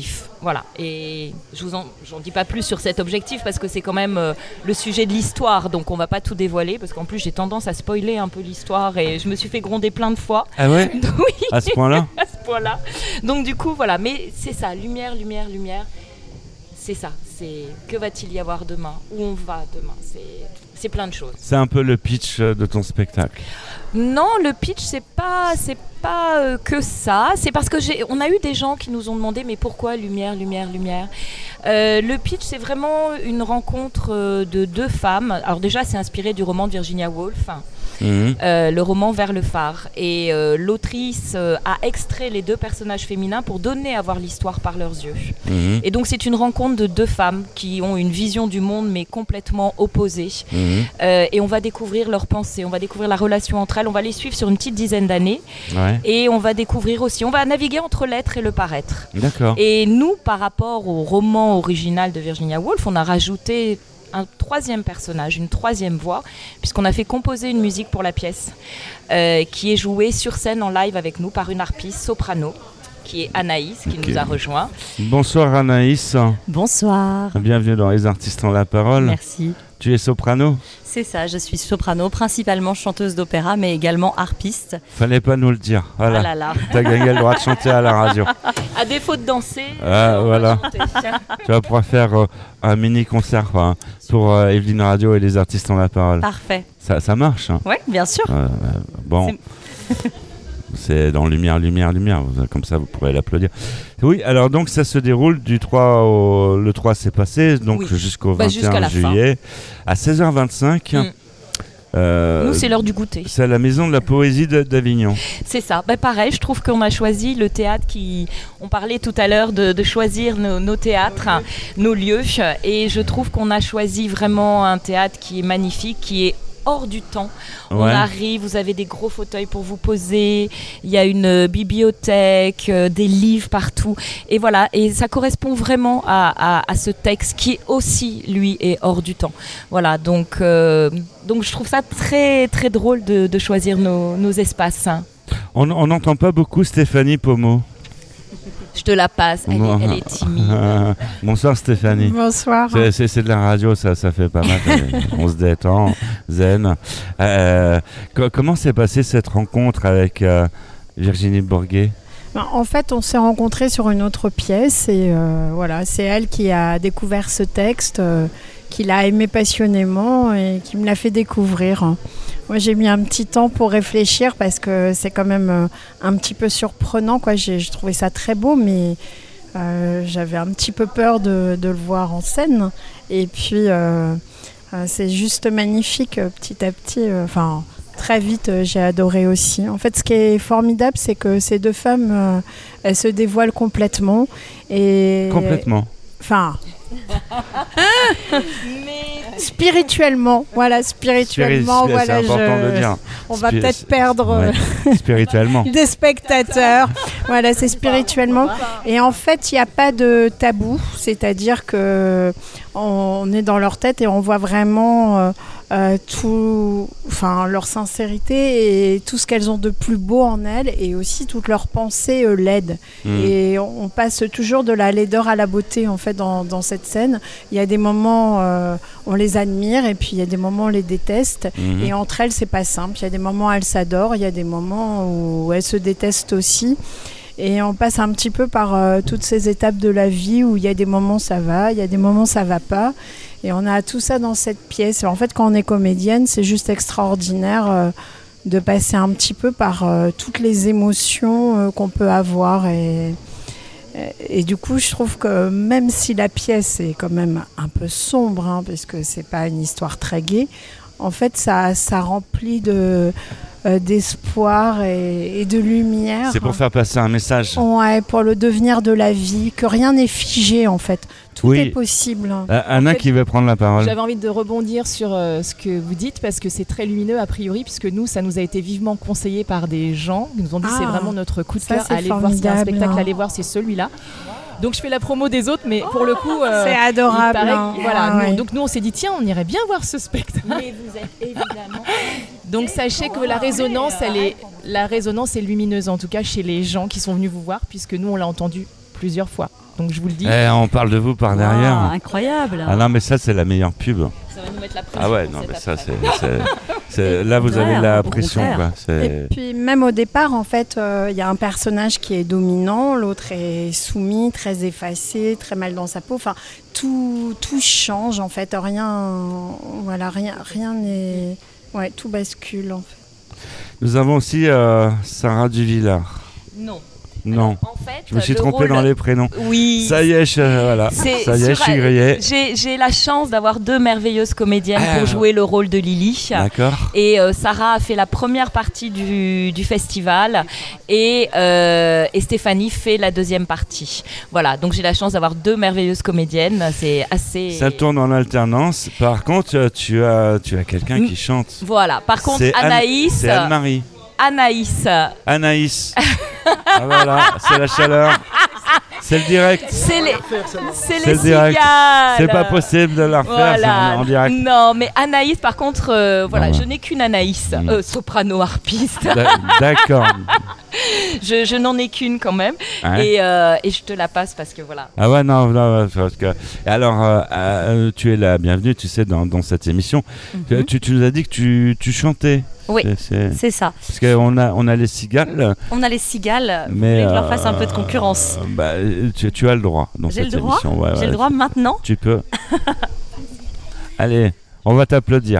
Voilà, et je vous en, j'en dis pas plus sur cet objectif parce que c'est quand même euh, le sujet de l'histoire, donc on va pas tout dévoiler parce qu'en plus j'ai tendance à spoiler un peu l'histoire et je me suis fait gronder plein de fois. Ah ouais? Oui. À ce point-là? À ce point-là. Donc du coup, voilà, mais c'est ça, lumière, lumière, lumière, c'est ça, c'est que va-t-il y avoir demain? Où on va demain? C'est, c'est plein de choses. C'est un peu le pitch de ton spectacle. Non, le pitch, c'est pas, c'est pas euh, que ça. C'est parce que j'ai, on a eu des gens qui nous ont demandé mais pourquoi lumière, lumière, lumière. Euh, le pitch, c'est vraiment une rencontre euh, de deux femmes. Alors déjà, c'est inspiré du roman de Virginia Woolf. Mmh. Euh, le roman Vers le phare. Et euh, l'autrice euh, a extrait les deux personnages féminins pour donner à voir l'histoire par leurs yeux. Mmh. Et donc c'est une rencontre de deux femmes qui ont une vision du monde mais complètement opposée. Mmh. Euh, et on va découvrir leurs pensées, on va découvrir la relation entre elles, on va les suivre sur une petite dizaine d'années. Ouais. Et on va découvrir aussi, on va naviguer entre l'être et le paraître. D'accord. Et nous, par rapport au roman original de Virginia Woolf, on a rajouté un troisième personnage, une troisième voix, puisqu'on a fait composer une musique pour la pièce euh, qui est jouée sur scène en live avec nous par une harpiste soprano qui est Anaïs, qui okay. nous a rejoint. Bonsoir Anaïs. Bonsoir. Bienvenue dans Les Artistes ont la parole. Merci. Tu es soprano? C'est ça, je suis soprano, principalement chanteuse d'opéra, mais également harpiste. Fallait pas nous le dire. Voilà. Ah là là. T'as gagné le droit de chanter à la radio. À défaut de danser, ah, voilà. Tu vas pouvoir faire euh, un mini concert quoi, hein, pour euh, Evelyne Radio et Les Artistes ont la parole. Parfait. Ça, ça marche. Hein. Oui, bien sûr. Euh, bon. C'est... C'est dans Lumière, Lumière, Lumière. Comme ça, vous pourrez l'applaudir. Oui, alors donc ça se déroule du trois au... Le trois s'est passé, donc oui. jusqu'au bah, vingt et un juillet, à seize heures vingt-cinq. Mm. Euh, Nous, c'est l'heure du goûter. C'est à la Maison de la Poésie d'Avignon. C'est ça. Bah, pareil, je trouve qu'on a choisi le théâtre qui... On parlait tout à l'heure de, de choisir nos, nos théâtres, hein, nos lieux. Et je trouve qu'on a choisi vraiment un théâtre qui est magnifique, qui est hors du temps. On ouais. arrive, vous avez des gros fauteuils pour vous poser, il y a une euh, bibliothèque, euh, des livres partout. Et voilà, et ça correspond vraiment à, à, à ce texte qui aussi, lui, est hors du temps. Voilà, donc, euh, donc je trouve ça très, très drôle de, de choisir nos, nos espaces. Hein. On n'entend pas beaucoup Stéphanie Pommeau. Je te la passe, elle, est, elle est timide. Bonsoir Stéphanie. Bonsoir. C'est, c'est, c'est de la radio, ça, ça fait pas mal. On se détend, zen. Euh, co- comment s'est passée cette rencontre avec euh, Virginie Bourguet ? En fait, on s'est rencontrés sur une autre pièce et euh, voilà, c'est elle qui a découvert ce texte, euh, qui l'a aimé passionnément et qui me l'a fait découvrir. Moi, j'ai mis un petit temps pour réfléchir parce que c'est quand même euh, un petit peu surprenant, quoi. J'ai, j'ai trouvé ça très beau, mais euh, j'avais un petit peu peur de, de le voir en scène. Et puis, euh, euh, c'est juste magnifique, euh, petit à petit. Enfin. Euh, Très vite, euh, j'ai adoré aussi. En fait, ce qui est formidable, c'est que ces deux femmes, euh, elles se dévoilent complètement. Et... Complètement. Enfin... spirituellement, voilà, spirituellement, Spiri- voilà, c'est important je... de dire. on va Spiri- peut-être perdre ouais. spirituellement des spectateurs. Voilà, c'est spirituellement. Et en fait, il n'y a pas de tabou, c'est-à-dire que on est dans leur tête et on voit vraiment euh, euh, tout, enfin leur sincérité et tout ce qu'elles ont de plus beau en elles et aussi toutes leurs pensées euh, laides. Mmh. Et on, on passe toujours de la laideur à la beauté en fait dans, dans cette scène. Il y a des moments euh, on les admire et puis il y a des moments on les déteste. Mmh. Et entre elles c'est pas simple. Il y a des moments où elles s'adorent, il y a des moments où elles se détestent aussi. Et on passe un petit peu par euh, toutes ces étapes de la vie où il y a des moments ça va, il y a des moments ça va pas. Et on a tout ça dans cette pièce. Et en fait, quand on est comédienne, c'est juste extraordinaire euh, de passer un petit peu par euh, toutes les émotions euh, qu'on peut avoir. Et, et, et du coup, je trouve que même si la pièce est quand même un peu sombre, hein, parce que c'est pas une histoire très gaie, en fait, ça, ça remplit de... Euh, d'espoir et, et de lumière. C'est pour faire passer un message. Ouais, pour le devenir de la vie, que rien n'est figé en fait. Tout oui. est possible. Euh, Anna en fait, qui veut prendre la parole. J'avais envie de rebondir sur euh, ce que vous dites parce que c'est très lumineux a priori puisque nous, ça nous a été vivement conseillé par des gens qui nous ont dit ah, c'est vraiment notre coup de cœur. Allez voir, c'est un spectacle, hein. Allez voir, c'est celui-là. Donc je fais la promo des autres, mais pour le coup, euh, c'est adorable. Hein. Que, voilà, ah, nous, ouais. Donc nous on s'est dit tiens, on irait bien voir ce spectacle. Mais vous êtes évidemment. Donc sachez que la résonance, elle est, la résonance est lumineuse en tout cas chez les gens qui sont venus vous voir, puisque nous on l'a entendu plusieurs fois. Donc je vous le dis. Eh, on parle de vous par derrière. Ah, incroyable. Ah non, mais ça, c'est la meilleure pub. Ça va nous mettre la pression. Ah ouais, pour non, cet mais ça, après. c'est, c'est, c'est- là, vous avez la pression, quoi. C'est- Et puis même au départ, en fait, il y a un personnage qui est dominant, l'autre est soumis, très effacé, très mal dans sa peau. Enfin, tout, tout change en fait. Rien, voilà, rien, rien n'est, ouais, tout bascule en fait. Nous avons aussi euh, Sarah Duvillard. Non. Non, En fait, je me suis le trompé rôle- dans les prénoms. Oui. Ça y est, je, voilà. C'est Ça y est, je sur- suis grillé. J'ai, j'ai la chance d'avoir deux merveilleuses comédiennes Ah. pour jouer le rôle de Lily. D'accord. Et euh, Sarah a fait la première partie du, du festival et, euh, et Stéphanie fait la deuxième partie. Voilà, donc j'ai la chance d'avoir deux merveilleuses comédiennes. C'est assez. Ça tourne en alternance. Par contre, euh, tu as, tu as quelqu'un qui chante. Voilà, par contre, C'est Anne- Anaïs. C'est Anne-Marie. Anaïs. Anaïs. Ah voilà, c'est la chaleur. C'est le direct. C'est les, c'est C'est les le direct. cigales. C'est pas possible de la refaire Voilà. c'est en, en direct. Non, mais Anaïs, par contre, euh, voilà, Non, ouais. je n'ai qu'une Anaïs, Mm. euh, soprano harpiste. D'a- D'accord. je je n'en ai qu'une quand même. Ouais. Et, euh, et je te la passe parce que voilà. Ah ouais, non, non, ouais, parce que... Alors, euh, euh, tu es la bienvenue, tu sais, dans, dans cette émission. Mhm. tu, tu nous as dit que tu, tu chantais. Oui, c'est... c'est ça. Parce qu'on a, on a les cigales. On a les cigales, vous Mais voulez que je leur euh, fasse un peu de concurrence. bah, tu, tu as le droit dans J'ai cette le droit émission. Ouais, J'ai ouais, le droit maintenant. Tu peux. Allez, on va t'applaudir.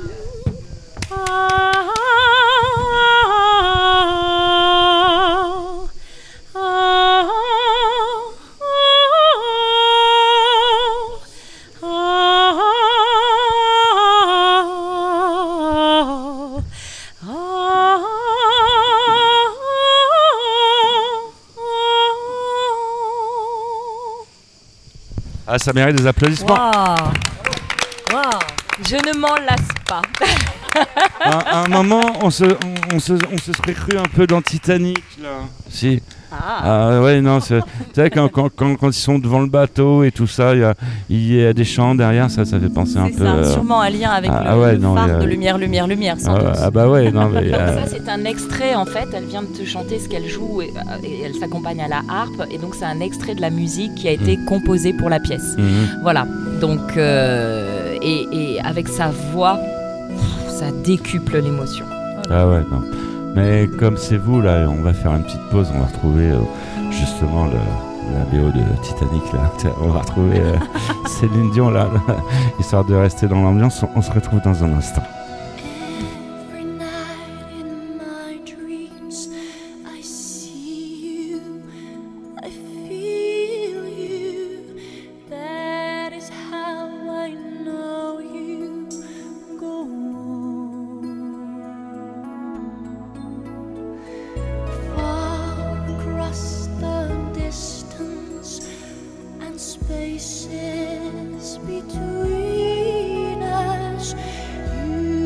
Ah, ça mérite des applaudissements. Waouh. Waouh. Je ne m'en lasse pas. À, à un moment, on se, on, on se, on se serait cru un peu dans Titanic, là. Si. Ah, ouais, non, c'est tu sais, quand, quand, quand, quand ils sont devant le bateau et tout ça, il y a, il y a des chants derrière, ça, ça fait penser un C'est peu. ça, euh, sûrement un lien avec ah, le, ah ouais, le non, phare il y a- de lumière, lumière, lumière, sans Ah, doute. ouais, ah bah ouais, non, mais. Donc euh, ça c'est un extrait en fait, elle vient de te chanter ce qu'elle joue et, et elle s'accompagne à la harpe et donc c'est un extrait de la musique qui a été Mm. composée pour la pièce. Mhm. Voilà, donc euh, et, et avec sa voix, pff, ça décuple l'émotion. Ah ouais, non. Mais comme c'est vous, là, on va faire une petite pause, on va retrouver euh, justement le, la B O de Titanic, là. On va retrouver euh, Céline Dion, là, là, histoire de rester dans l'ambiance. On, on se retrouve dans un instant. Every night in my dreams, I see you, I feel you. That is how I know you go on. Far across the distance and spaces between us, you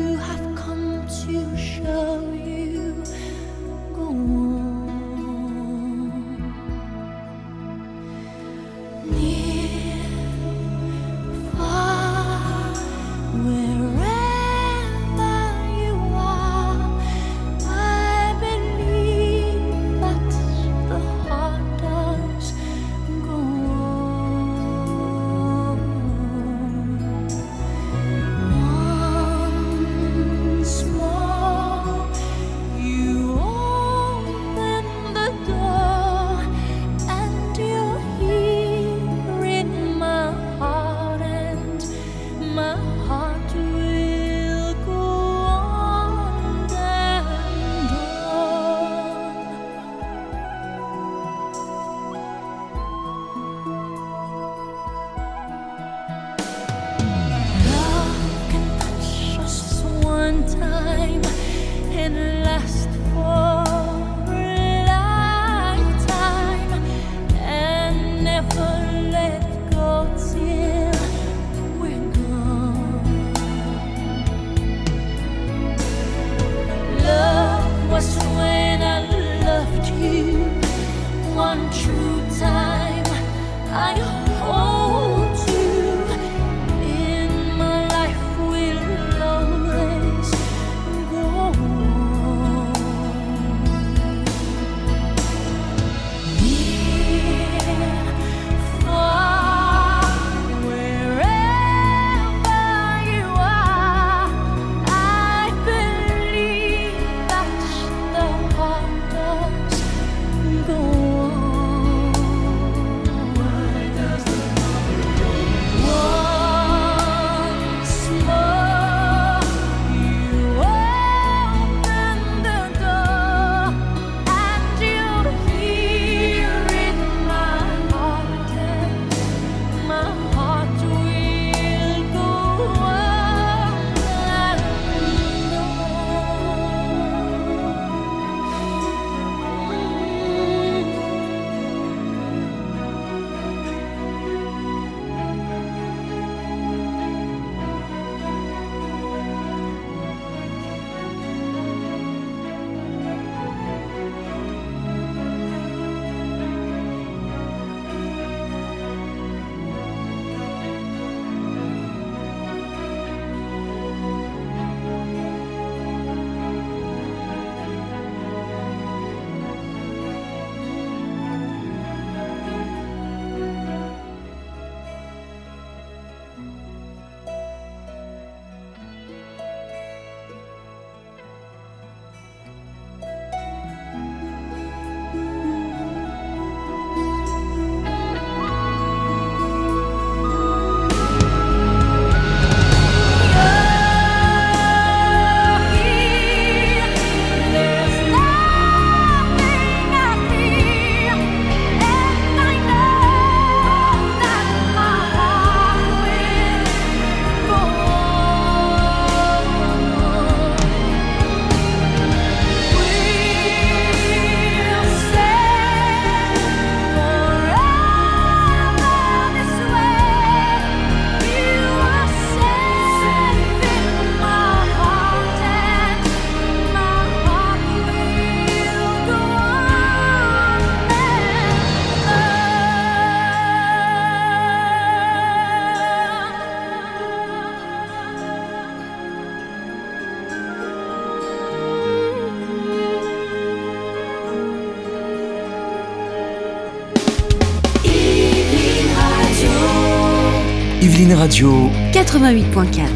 Yveline Radio. quatre-vingt-huit point quatre.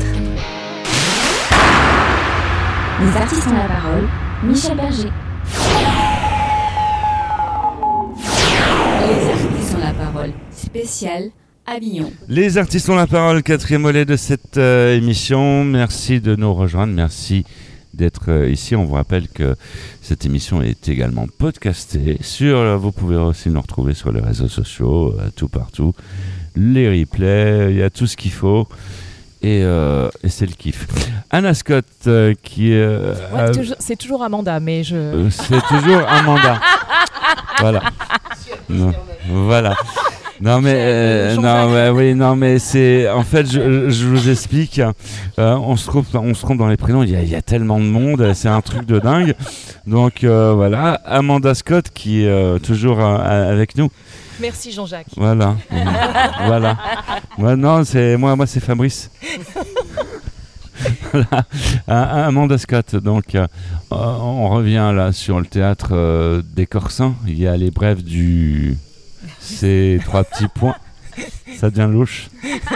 Les artistes ont la parole. Michel Berger. Les artistes ont la parole. Spécial Avignon. Les artistes ont la parole, quatrième volet de cette euh, émission. Merci de nous rejoindre, merci d'être euh, ici. On vous rappelle que cette émission est également podcastée. Sur, euh, vous pouvez aussi nous retrouver sur les réseaux sociaux, euh, tout partout. Les replays, il y a tout ce qu'il faut. Et, euh, et c'est le kiff. Anna Scott, euh, qui est... Euh, Ouais, euh, toujours- c'est toujours Amanda, mais je. euh, c'est toujours Amanda. Voilà. Non, voilà. Non mais euh, non mais oui non mais c'est en fait je, je vous explique euh, on se trompe on se trompe dans les prénoms, il y a, il y a tellement de monde, c'est un truc de dingue. Donc euh, voilà, Amanda Scott qui est euh, toujours euh, avec nous. Merci Jean-Jacques. Voilà. Voilà. Moi non, c'est moi moi c'est Fabrice. Voilà. Ah, Amanda Scott, donc euh, on revient là sur le théâtre euh, des Corsins. Il y a les brèves du ces trois petits points. Ça devient louche.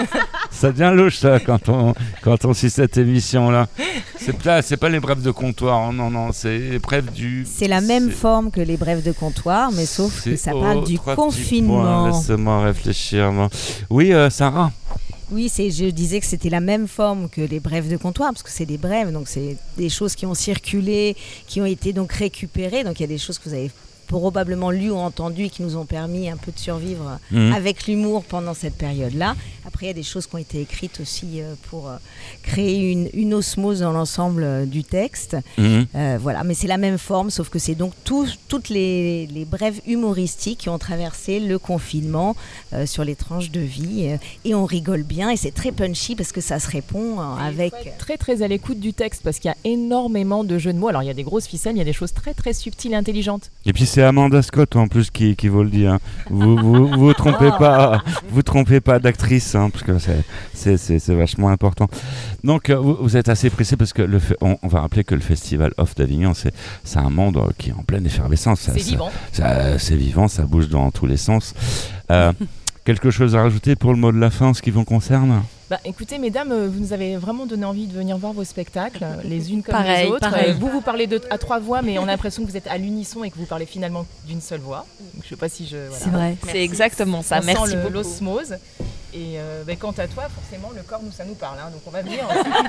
Ça devient louche ça quand on quand on suit cette émission là. C'est pas c'est pas les brèves de comptoir, non non, c'est les brèves du. C'est la même forme que les brèves de comptoir, mais sauf que ça parle du trois petits confinement. points. Laisse-moi réfléchir. moi. Oui, euh, Sarah. Oui, c'est, je disais que c'était la même forme que les brèves de comptoir, parce que c'est des brèves, donc c'est des choses qui ont circulé, qui ont été donc récupérées. Donc il y a des choses que vous avez probablement lues ou entendues et qui nous ont permis un peu de survivre Mhm. avec l'humour pendant cette période-là. Après, il y a des choses qui ont été écrites aussi euh, pour euh, créer une, une osmose dans l'ensemble euh, du texte. Mhm. Euh, voilà, mais c'est la même forme, sauf que c'est donc tout- toutes les, les brèves humoristiques qui ont traversé le confinement euh, sur les tranches de vie. euh, et on rigole bien, et c'est très punchy parce que ça se répond euh, avec... Très très à l'écoute du texte parce qu'il y a énormément de jeux de mots. Alors il y a des grosses ficelles, il y a des choses très très subtiles et intelligentes. Et puis c'est Amanda Scott en plus qui, qui vous le dit. Hein. Vous vous, vous trompez pas, vous trompez pas d'actrice, hein, parce que c'est, c'est, c'est, c'est vachement important. Donc euh, vous, vous êtes assez pressé parce que le fe- on, on va rappeler que le Festival Off d'Avignon, c'est, c'est un monde euh, qui est en pleine effervescence. Ça- C'est ça- vivant. ça- c'est vivant, ça bouge dans tous les sens. Euh, quelque chose à rajouter pour le mot de la fin en ce qui vous concerne? Bah, écoutez, mesdames, euh, vous nous avez vraiment donné envie de venir voir vos spectacles, euh, les unes comme Pareil, les autres. pareil. Euh, vous, vous parlez de, à trois voix, mais on a l'impression que vous êtes à l'unisson et que vous parlez finalement d'une seule voix. Donc, je sais pas si je. Voilà. C'est vrai. C'est exactement ça. On Merci sent le- beaucoup. l'osmose. Et euh, bah, quant à toi, forcément, le corps, nous, ça nous parle. hein, donc on va venir.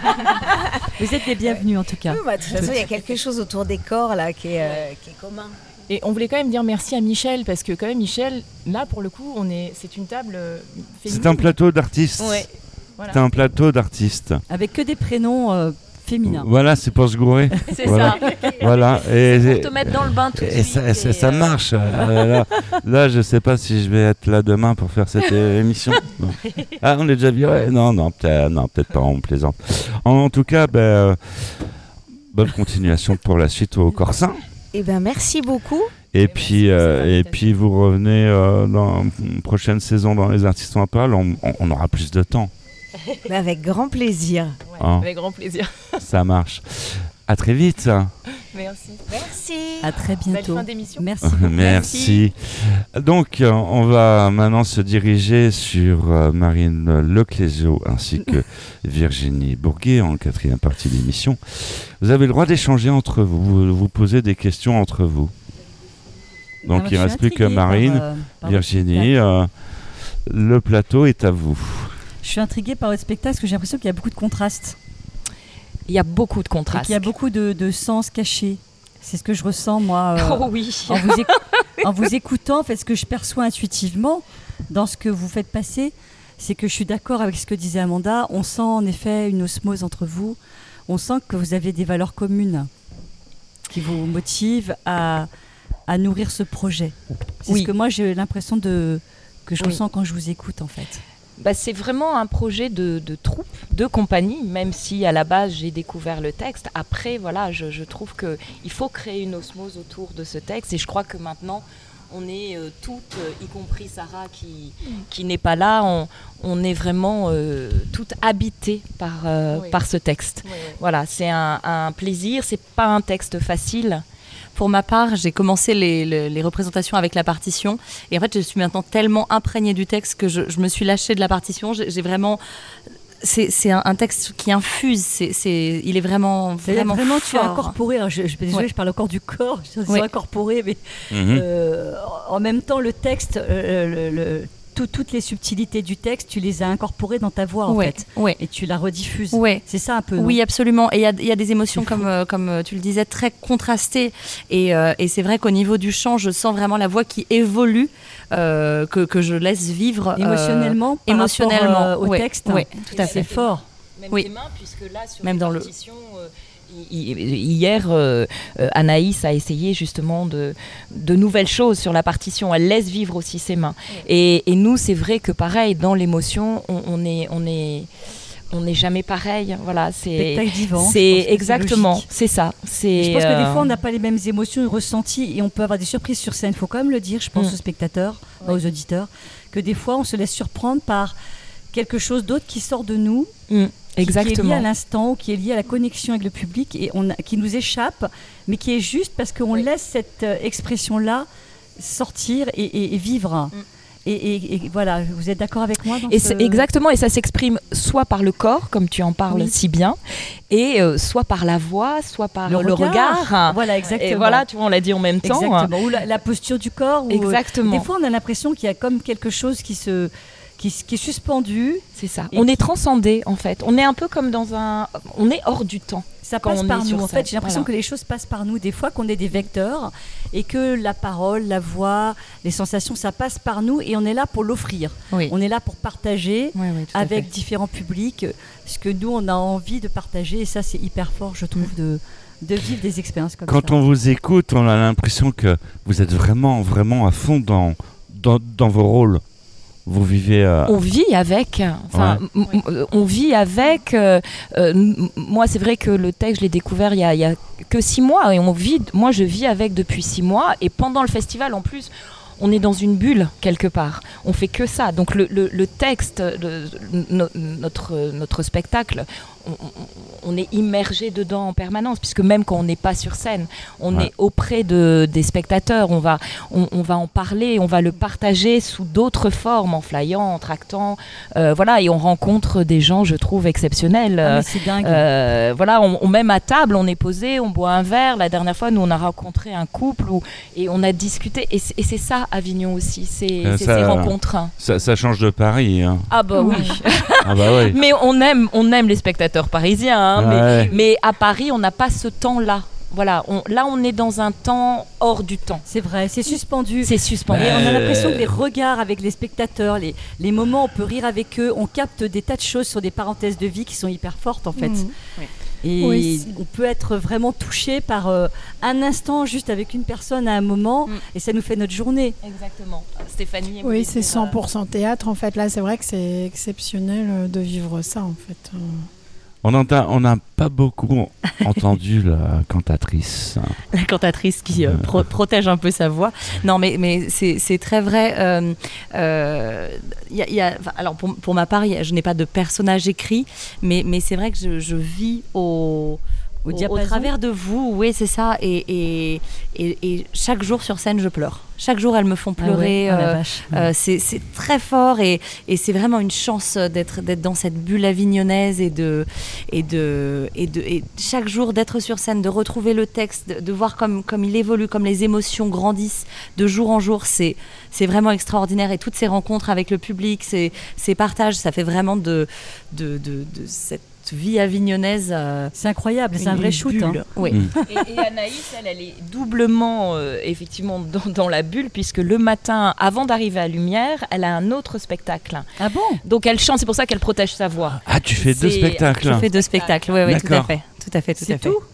Vous êtes les bienvenus en tout cas. Oui, bah, de toute façon, il y a quelque chose autour des corps là qui est, euh, qui est commun. Et on voulait quand même dire merci à Michel, parce que quand même, Michel, là, pour le coup, on est, c'est une table euh, féminine. C'est un plateau d'artistes. Ouais. Voilà. C'est un plateau d'artistes. Avec que des prénoms euh, féminins. Voilà, c'est pour se gourer. C'est voilà. ça. Voilà. Et, Pour te mettre dans le bain tout de et suite. ça, ça, et, ça euh, marche. Euh, là, là, je sais pas si je vais être là demain pour faire cette euh, émission. Non. Ah, on est déjà viré. Non, non, peut-être, non, peut-être pas. On plaisante. En, en tout cas, ben, euh, bonne continuation pour la suite au Corsin. Eh ben, merci beaucoup. Et puis, euh, et puis vous revenez euh, dans une prochaine saison dans les artistes en parle. On, on- on aura plus de temps. Mais avec grand plaisir. Ouais, Hein. avec grand plaisir. Ça marche. À très vite. Merci. Merci. À très Belle bientôt. fin d'émission. Merci. Merci. Donc, euh, on va maintenant se diriger sur euh, Marine Leclésio ainsi que Virginie Bourguet en quatrième partie de l'émission. Vous avez le droit d'échanger entre vous, vous, vous poser des questions entre vous. Donc, Alors, il je ne suis reste plus que intriguée par, Marine, euh, par votre Virginie. spectacle. euh, le plateau est à vous. Je suis intriguée par votre spectacle parce que j'ai l'impression qu'il y a beaucoup de contrastes. Il y a beaucoup de Et contrastes. qu'il y a beaucoup de, de sens cachés. C'est ce que je ressens, moi, euh, Oh oui. en, vous éc- en vous écoutant. En fait, ce que je perçois intuitivement dans ce que vous faites passer, c'est que je suis d'accord avec ce que disait Amanda. On sent en effet une osmose entre vous. On sent que vous avez des valeurs communes qui vous motivent à, à nourrir ce projet. C'est Oui. ce que moi, j'ai l'impression de, que je Oui. ressens quand je vous écoute, en fait. Bah, c'est vraiment un projet de, de troupe, de compagnie, même si à la base j'ai découvert le texte. Après, voilà, je, je trouve qu'il faut créer une osmose autour de ce texte et je crois que maintenant on est euh, toutes, euh, y compris Sarah qui, qui n'est pas là, on, on est vraiment euh, toutes habitées par, euh, Oui. par ce texte. Oui, oui. Voilà, c'est un, un plaisir, c'est pas un texte facile. pour ma part, j'ai commencé les, les, les représentations avec la partition. Et en fait, je suis maintenant tellement imprégnée du texte que je, je me suis lâchée de la partition. J'ai, j'ai vraiment... C'est, c'est un, un texte qui infuse, c'est, c'est, il est vraiment, vraiment, vraiment fort. tu as incorporé, alors je, je, désolée, Ouais. je parle encore du corps, je suis Ouais. incorporé, mais Mhm. euh, en même temps, le texte, euh, le, le, tout- toutes les subtilités du texte, tu les as incorporées dans ta voix, en Ouais, fait. ouais. Et tu la rediffuses. Ouais. C'est ça un peu, non? Oui, absolument. Et il y a, il y a des émotions, comme, euh, comme euh, tu le disais, très contrastées. Et, euh, et c'est vrai qu'au niveau du chant, je sens vraiment la voix qui évolue, euh, que, que je laisse vivre. euh, Émotionnellement, par émotionnellement, rapport, euh, au ouais, texte. ouais, Et tout à c'est fait. fort. Même Oui. tes mains, puisque là, sur Même les dans le- partitions, euh, hi- hi- hier, euh, euh, Anaïs a essayé justement de, de nouvelles choses sur la partition. Elle laisse vivre aussi ses mains. Et, et nous, c'est vrai que pareil, dans l'émotion, on, on est... On est on n'est jamais pareil, voilà. C'est Spectacle vivant, je pense C'est que c'est exactement, logique. c'est ça. C'est. Je pense que des euh, fois, on n'a pas les mêmes émotions et ressentis et on peut avoir des surprises sur scène. Il faut quand même le dire, je pense, Mm. aux spectateurs, aux auditeurs, que des fois, on se laisse surprendre par quelque chose d'autre qui sort de nous, mm, qui- qui est lié exactement. à l'instant, qui est lié à la connexion avec le public et on a- qui nous échappe, mais qui est juste parce qu'on laisse cette euh, expression-là sortir et, et- et vivre. Et, et- et voilà, vous êtes d'accord avec moi dans Et ce... c'est- exactement, et ça s'exprime soit par le corps, comme tu en parles Oui. si bien, et euh, soit par la voix, soit par Le le, regard. regard. Voilà, exactement. Et voilà, tu vois, on l'a dit en même temps. Exactement. Ou la, la posture du corps. Ou, Exactement. Des fois, on a l'impression qu'il y a comme quelque chose qui se, qui, s- qui est suspendu. C'est ça. Et On qui- est transcendé, en fait. On est un peu comme dans un. On est hors du temps. Ça quand passe on par est nous. sur En scène. fait, j'ai l'impression Voilà. que les choses passent par nous. Des fois, qu'on est des vecteurs et que la parole, la voix, les sensations, ça passe par nous et on est là pour l'offrir. Oui. On est là pour partager Oui, oui, tout à avec fait. différents publics ce que nous, on a envie de partager. Et ça, c'est hyper fort, je trouve, de, de vivre des expériences comme Quand ça. on vous écoute, on a l'impression que vous êtes vraiment, vraiment à fond dans, dans, dans vos rôles. Vous vivez... euh, On vit avec, enfin, Ouais. m- m- on vit avec. euh, euh, m- moi, c'est vrai que le texte, je l'ai découvert il y a, il y a que six mois et on vit. Moi, je vis avec depuis six mois et pendant le festival, en plus, on est dans une bulle quelque part. On fait que ça. Donc le, le- le texte, le- no- notre notre spectacle, on, on- on est immergé dedans en permanence, puisque même quand on n'est pas sur scène, on Ouais. est auprès de, des spectateurs. On va on, on va en parler, on va le partager sous d'autres formes, en flyant, en tractant, euh, voilà, et on rencontre des gens, je trouve, exceptionnels. Ah, mais c'est dingue. Euh, voilà, on, on même à table, on est posé, on boit un verre. La dernière fois, nous, on a rencontré un couple où, et on a discuté. Et c'est, et c'est ça, Avignon aussi, c'est, euh, c'est ça- ces rencontres. Ça, ça change de Paris. Hein. Ah bah oui. Ah bah oui. Mais on aime, on aime les spectateurs parisiens. hein, Ouais. mais, mais à Paris, on n'a pas ce temps-là. Voilà, on, là, on est dans un temps hors du temps. C'est vrai, c'est suspendu. C'est suspendu. Et on a Euh, l'impression que les regards avec les spectateurs, les, les moments où on peut rire avec eux, on capte des tas de choses sur des parenthèses de vie qui sont hyper fortes en fait. Mhm. Et Oui, c'est- on peut être vraiment touché par euh, un instant juste avec une personne à un moment Mm. et ça nous fait notre journée. Exactement. Stéphanie. Oui, c'est cent pour cent théâtre en fait. Là, c'est vrai que c'est exceptionnel euh, de vivre ça en fait. Euh, On n'a on n'a pas beaucoup entendu la cantatrice. La cantatrice qui euh, pro- protège un peu sa voix. Non, mais, mais c'est, c'est très vrai. Euh, euh, y a- y a- enfin, alors, pour, pour ma part, y a- je n'ai pas de personnage écrit, mais, mais c'est vrai que je, je vis au, Au au, au diapason. travers de vous. Oui, c'est ça. Et, et, et, et chaque jour sur scène, je pleure. Chaque jour, elles me font pleurer. Ah ouais, oh la euh, vache. euh, c'est, c'est très fort et, et c'est vraiment une chance d'être, d'être dans cette bulle avignonnaise et de, et de, et de et chaque jour d'être sur scène, de retrouver le texte, de, de voir comme, comme il évolue, comme les émotions grandissent de jour en jour. C'est, c'est vraiment extraordinaire et toutes ces rencontres avec le public, ces, ces partages, ça fait vraiment de, de, de, de cette vie avignonnaise. euh, C'est incroyable, c'est un une vrai shoot. bulle. hein. Oui. Mm. Et, et Anaïs, elle, elle est doublement euh, effectivement dans, dans la bulle, puisque le matin, avant d'arriver à Lumière, elle a un autre spectacle. Ah bon? Donc elle chante, c'est pour ça qu'elle protège sa voix. Ah, tu fais deux C'est- spectacles. Je fais deux spectacles, oui, oui, tout à D'accord. fait. Tout à fait, tout C'est à fait. tout?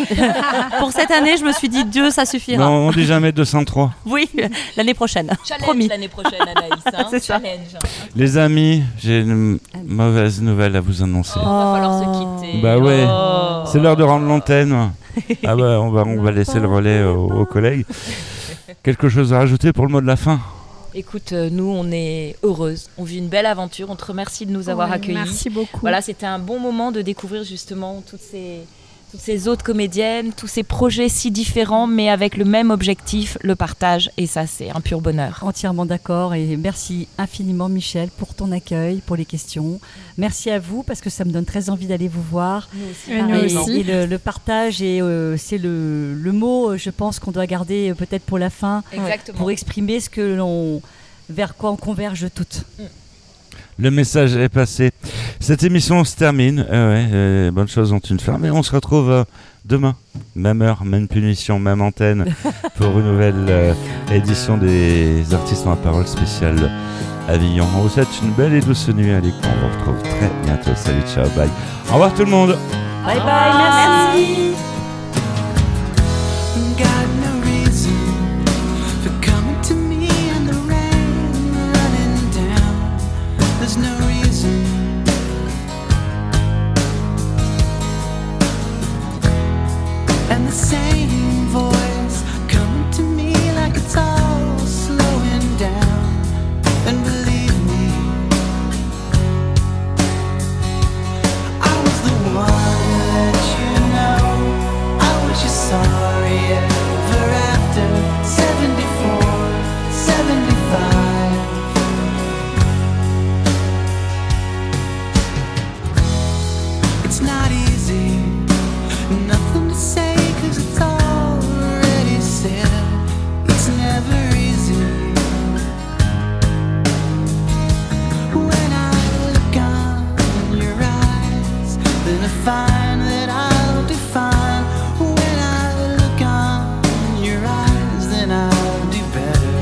Pour cette année, je me suis dit, Dieu, ça suffira. Non, on dit jamais deux cent trois. Oui, l'année prochaine. Challenge Promis. l'année prochaine, Anaïs. Hein, C'est ça. challenge. Les amis, j'ai une mauvaise nouvelle à vous annoncer. Oh, va falloir se quitter. Bah ouais, Oh. c'est l'heure de rendre l'antenne. Ah bah on va, on va laisser le relais aux, aux collègues. Quelque chose à rajouter pour le mot de la fin? Écoute, euh, nous, on est heureuses. On vit une belle aventure. On te remercie de nous avoir ouais, accueillis. Merci beaucoup. Voilà, c'était un bon moment de découvrir justement toutes ces, toutes ces autres comédiennes, tous ces projets si différents, mais avec le même objectif, le partage. Et ça, c'est un pur bonheur. Entièrement d'accord. Et merci infiniment, Michel, pour ton accueil, pour les questions. Merci à vous, parce que ça me donne très envie d'aller vous voir. Nous aussi. Et nous Et, aussi. et le, le partage, et, euh, c'est le, le mot, je pense, qu'on doit garder euh, peut-être pour la fin, Exactement. pour exprimer ce que l'on, vers quoi on converge toutes. Le message est passé. Cette émission se termine. Euh, ouais, euh, bonnes choses ont une fin. Mais on se retrouve euh, demain. Même heure, même punition, même antenne. Pour une nouvelle euh, édition des Artistes ont la parole spéciale Avignon. On vous souhaite une belle et douce nuit à l'écoute. On vous retrouve très bientôt. Salut, ciao, bye. Au revoir tout le monde. Bye bye, merci. Got no reason for coming to me in the rain, running down. There's no reason. And the same voice coming to me like it's all slowing down. And believe me, I was the one who let you know I was just sorry ever after seventy-four, seventy-five. It's not easy, nothing to say cause it's already said. It's never easy. When I look on your eyes, then I find that I'll define. When I look on your eyes, then I'll do better.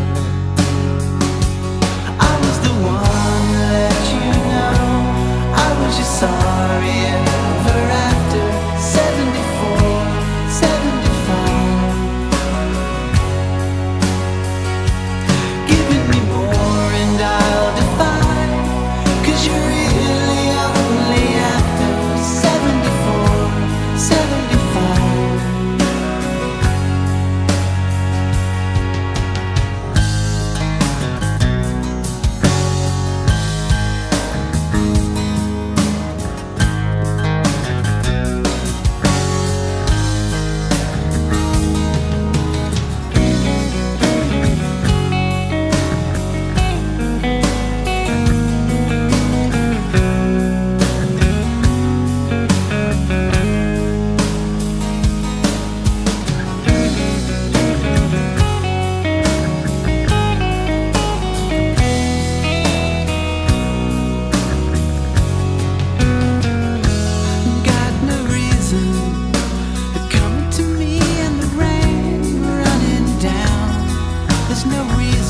I was the one that let you know I was just sorry ever after seventy-four, seventy-five. Giving me more and I'll define, cause you're really only after seventy-four, seventy-five. Got no reason coming to me in the rain, running down. There's no reason.